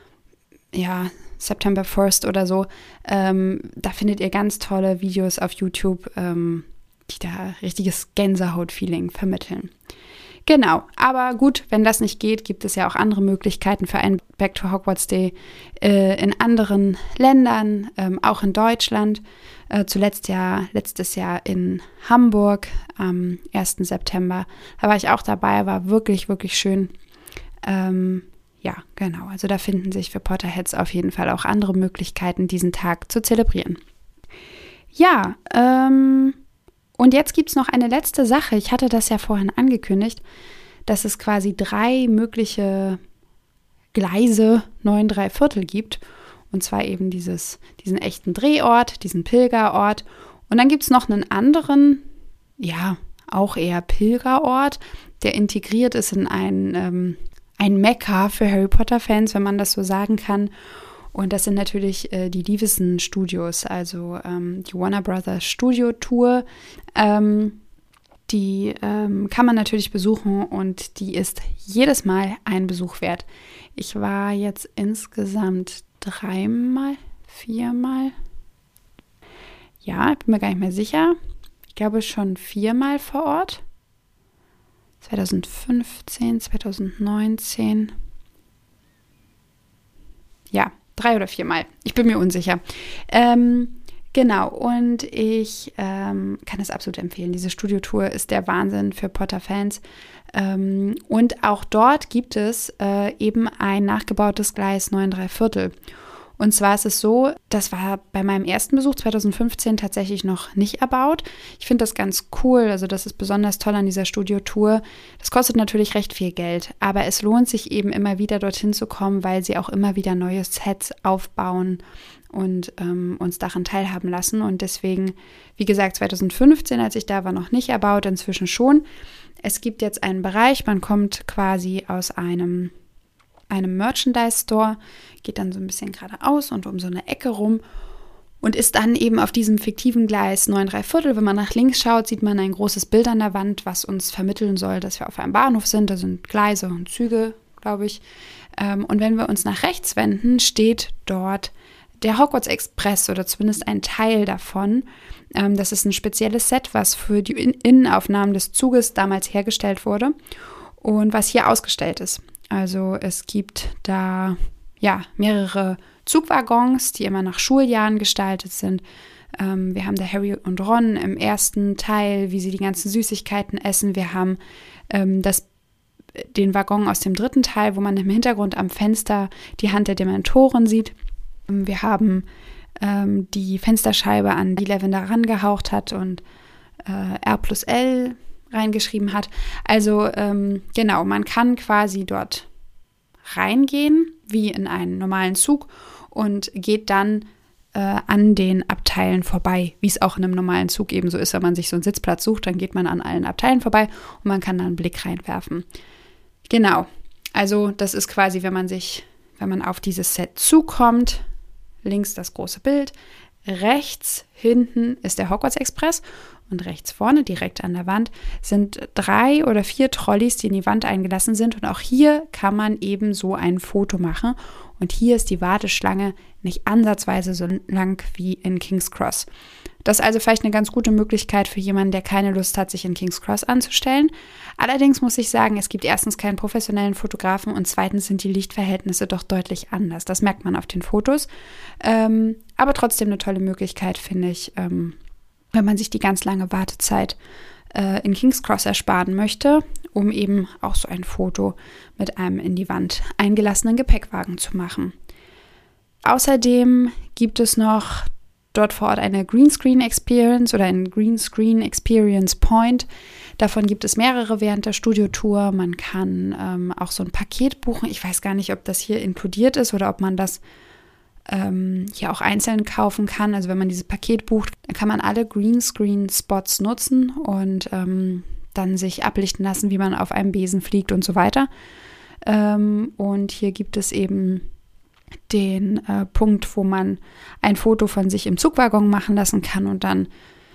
ja, September first oder so. Ähm, da findet ihr ganz tolle Videos auf YouTube, ähm, die da richtiges Gänsehaut-Feeling vermitteln. Genau, aber gut, wenn das nicht geht, gibt es ja auch andere Möglichkeiten für einen Back to Hogwarts Day äh, in anderen Ländern, ähm, auch in Deutschland. Äh, zuletzt ja, letztes Jahr in Hamburg am ersten September. Da war ich auch dabei, war wirklich, wirklich schön. Ähm, ja, genau, also da finden sich für Potterheads auf jeden Fall auch andere Möglichkeiten, diesen Tag zu zelebrieren. Ja, ähm... Und jetzt gibt es noch eine letzte Sache. Ich hatte das ja vorhin angekündigt, dass es quasi drei mögliche Gleise neun drei Viertel gibt. Und zwar eben dieses, diesen echten Drehort, diesen Pilgerort. Und dann gibt es noch einen anderen, ja, auch eher Pilgerort, der integriert ist in ein, ähm, ein Mekka für Harry Potter-Fans, wenn man das so sagen kann. Und das sind natürlich äh, die Leavesden Studios, also ähm, die Warner Brothers Studio Tour. Ähm, die ähm, kann man natürlich besuchen und die ist jedes Mal ein Besuch wert. Ich war jetzt insgesamt dreimal, viermal, ja, ich bin mir gar nicht mehr sicher. Ich glaube schon viermal vor Ort. zwanzig fünfzehn, zwanzig neunzehn. Ja, drei oder viermal. Ich bin mir unsicher. Ähm, genau, und ich ähm, kann es absolut empfehlen. Diese Studiotour ist der Wahnsinn für Potter-Fans. Ähm, und auch dort gibt es äh, eben ein nachgebautes Gleis neun drei Viertel. Und zwar ist es so, das war bei meinem ersten Besuch zwanzig fünfzehn tatsächlich noch nicht erbaut. Ich finde das ganz cool, also das ist besonders toll an dieser Studiotour. Das kostet natürlich recht viel Geld, aber es lohnt sich eben immer wieder dorthin zu kommen, weil sie auch immer wieder neue Sets aufbauen und ähm, uns daran teilhaben lassen. Und deswegen, wie gesagt, zwanzig fünfzehn, als ich da war, noch nicht erbaut, inzwischen schon. Es gibt jetzt einen Bereich, man kommt quasi aus einem einem Merchandise-Store, geht dann so ein bisschen geradeaus und um so eine Ecke rum und ist dann eben auf diesem fiktiven Gleis neun drei Viertel. Wenn man nach links schaut, sieht man ein großes Bild an der Wand, was uns vermitteln soll, dass wir auf einem Bahnhof sind. Da sind Gleise und Züge, glaube ich. Und wenn wir uns nach rechts wenden, steht dort der Hogwarts Express oder zumindest ein Teil davon. Das ist ein spezielles Set, was für die Innenaufnahmen des Zuges damals hergestellt wurde und was hier ausgestellt ist. Also es gibt da ja mehrere Zugwaggons, die immer nach Schuljahren gestaltet sind. Ähm, wir haben da Harry und Ron im ersten Teil, wie sie die ganzen Süßigkeiten essen. Wir haben ähm, das den Waggon aus dem dritten Teil, wo man im Hintergrund am Fenster die Hand der Dementoren sieht. Wir haben ähm, die Fensterscheibe an die Lavender rangehaucht hat und äh, R plus L reingeschrieben hat. Also ähm, genau, man kann quasi dort reingehen, wie in einen normalen Zug, und geht dann äh, an den Abteilen vorbei, wie es auch in einem normalen Zug eben so ist. Wenn man sich so einen Sitzplatz sucht, dann geht man an allen Abteilen vorbei und man kann dann einen Blick reinwerfen. Genau, also das ist quasi, wenn man sich, wenn man auf dieses Set zukommt, links das große Bild, rechts hinten ist der Hogwarts Express und rechts vorne, direkt an der Wand, sind drei oder vier Trolleys, die in die Wand eingelassen sind. Und auch hier kann man eben so ein Foto machen. Und hier ist die Warteschlange nicht ansatzweise so lang wie in King's Cross. Das ist also vielleicht eine ganz gute Möglichkeit für jemanden, der keine Lust hat, sich in King's Cross anzustellen. Allerdings muss ich sagen, es gibt erstens keinen professionellen Fotografen und zweitens sind die Lichtverhältnisse doch deutlich anders. Das merkt man auf den Fotos. Ähm, aber trotzdem eine tolle Möglichkeit, finde ich, ähm, wenn man sich die ganz lange Wartezeit äh, in King's Cross ersparen möchte, um eben auch so ein Foto mit einem in die Wand eingelassenen Gepäckwagen zu machen. Außerdem gibt es noch dort vor Ort eine Greenscreen Experience oder einen Greenscreen Experience Point. Davon gibt es mehrere während der Studiotour. Man kann ähm, auch so ein Paket buchen. Ich weiß gar nicht, ob das hier inkludiert ist oder ob man das ähm, hier auch einzeln kaufen kann. Also wenn man dieses Paket bucht, dann kann man alle Greenscreen Spots nutzen und ähm, dann sich ablichten lassen, wie man auf einem Besen fliegt und so weiter. Ähm, und hier gibt es eben den äh, Punkt, wo man ein Foto von sich im Zugwaggon machen lassen kann und dann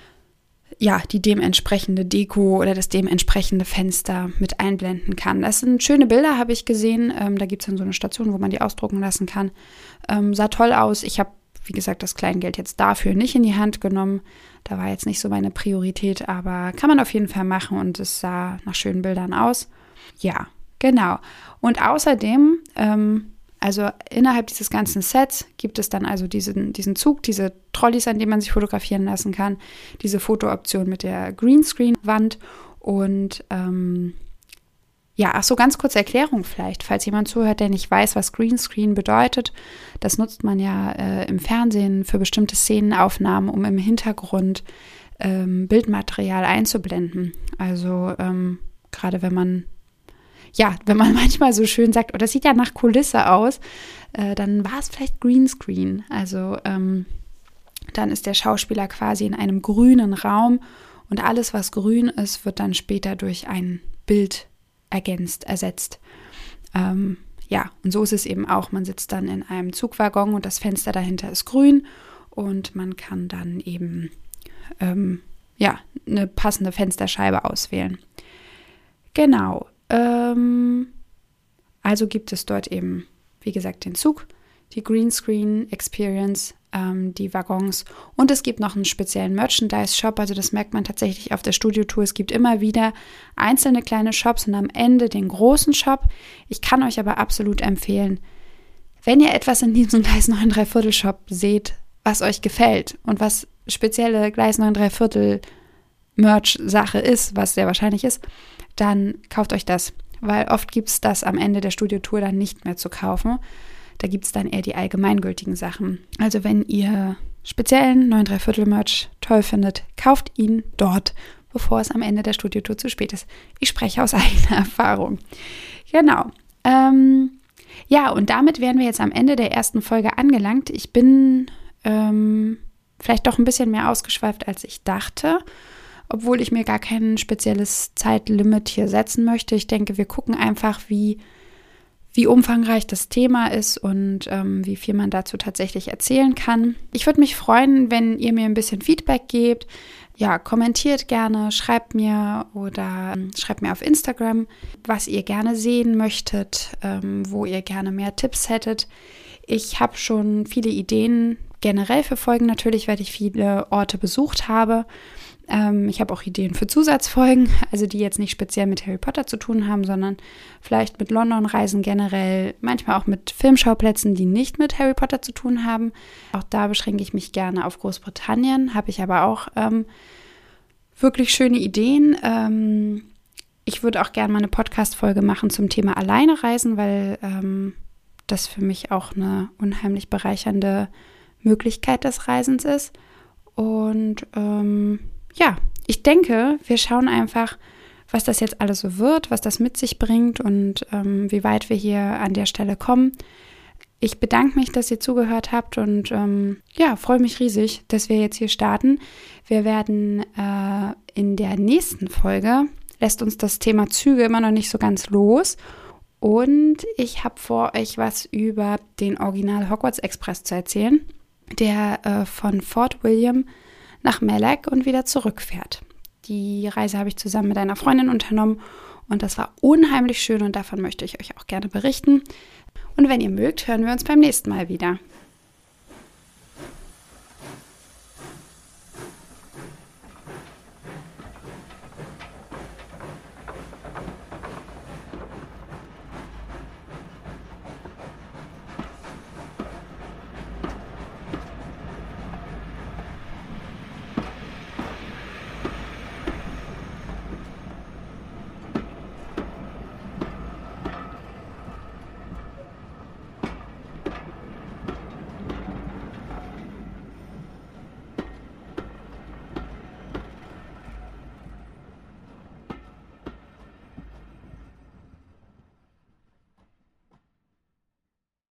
ja die dementsprechende Deko oder das dementsprechende Fenster mit einblenden kann. Das sind schöne Bilder, habe ich gesehen. Ähm, da gibt es dann so eine Station, wo man die ausdrucken lassen kann. Ähm, sah toll aus. Ich habe, wie gesagt, das Kleingeld jetzt dafür nicht in die Hand genommen. Da war jetzt nicht so meine Priorität, aber kann man auf jeden Fall machen und es sah nach schönen Bildern aus. Ja, genau. Und außerdem, ähm, also innerhalb dieses ganzen Sets gibt es dann also diesen, diesen Zug, diese Trolleys, an denen man sich fotografieren lassen kann, diese Fotooption mit der Greenscreen-Wand und ähm, ja, ach so, ganz kurze Erklärung vielleicht, falls jemand zuhört, der nicht weiß, was Greenscreen bedeutet. Das nutzt man ja äh, im Fernsehen für bestimmte Szenenaufnahmen, um im Hintergrund ähm, Bildmaterial einzublenden. Also ähm, gerade wenn man Ja, wenn man manchmal so schön sagt, oh, das sieht ja nach Kulisse aus, äh, dann war es vielleicht Greenscreen. Also ähm, dann ist der Schauspieler quasi in einem grünen Raum und alles, was grün ist, wird dann später durch ein Bild ergänzt, ersetzt. Ähm, ja, und so ist es eben auch. Man sitzt dann in einem Zugwaggon und das Fenster dahinter ist grün und man kann dann eben ähm, ja, eine passende Fensterscheibe auswählen. Genau. Also gibt es dort eben, wie gesagt, den Zug, die Greenscreen Experience, ähm, die Waggons und es gibt noch einen speziellen Merchandise-Shop, also das merkt man tatsächlich auf der Studiotour. Es gibt immer wieder einzelne kleine Shops und am Ende den großen Shop. Ich kann euch aber absolut empfehlen, wenn ihr etwas in diesem Gleis neun drei Viertel Shop seht, was euch gefällt und was spezielle Gleis neun drei Viertel Merch-Sache ist, was sehr wahrscheinlich ist, dann kauft euch das, weil oft gibt es das am Ende der Studiotour dann nicht mehr zu kaufen. Da gibt es dann eher die allgemeingültigen Sachen. Also wenn ihr speziellen neun drei Viertel Merch toll findet, kauft ihn dort, bevor es am Ende der Studiotour zu spät ist. Ich spreche aus eigener Erfahrung. Genau. Ähm, ja, und damit wären wir jetzt am Ende der ersten Folge angelangt. Ich bin ähm, vielleicht doch ein bisschen mehr ausgeschweift, als ich dachte, obwohl ich mir gar kein spezielles Zeitlimit hier setzen möchte. Ich denke, wir gucken einfach, wie, wie umfangreich das Thema ist und ähm, wie viel man dazu tatsächlich erzählen kann. Ich würde mich freuen, wenn ihr mir ein bisschen Feedback gebt. Ja, kommentiert gerne, schreibt mir oder ähm, schreibt mir auf Instagram, was ihr gerne sehen möchtet, ähm, wo ihr gerne mehr Tipps hättet. Ich habe schon viele Ideen generell für Folgen natürlich, weil ich viele Orte besucht habe. Ich habe auch Ideen für Zusatzfolgen, also die jetzt nicht speziell mit Harry Potter zu tun haben, sondern vielleicht mit London-Reisen generell, manchmal auch mit Filmschauplätzen, die nicht mit Harry Potter zu tun haben. Auch da beschränke ich mich gerne auf Großbritannien, habe ich aber auch ähm, wirklich schöne Ideen. Ähm, ich würde auch gerne mal eine Podcast-Folge machen zum Thema alleine reisen, weil ähm, das für mich auch eine unheimlich bereichernde Möglichkeit des Reisens ist. Und ähm, ja, ich denke, wir schauen einfach, was das jetzt alles so wird, was das mit sich bringt und ähm, wie weit wir hier an der Stelle kommen. Ich bedanke mich, dass ihr zugehört habt und ähm, ja, freue mich riesig, dass wir jetzt hier starten. Wir werden äh, in der nächsten Folge, lässt uns das Thema Züge immer noch nicht so ganz los. Und ich habe vor, euch was über den Original Hogwarts Express zu erzählen, der äh, von Fort William nach Melek und wieder zurückfährt. Die Reise habe ich zusammen mit einer Freundin unternommen und das war unheimlich schön und davon möchte ich euch auch gerne berichten. Und wenn ihr mögt, hören wir uns beim nächsten Mal wieder.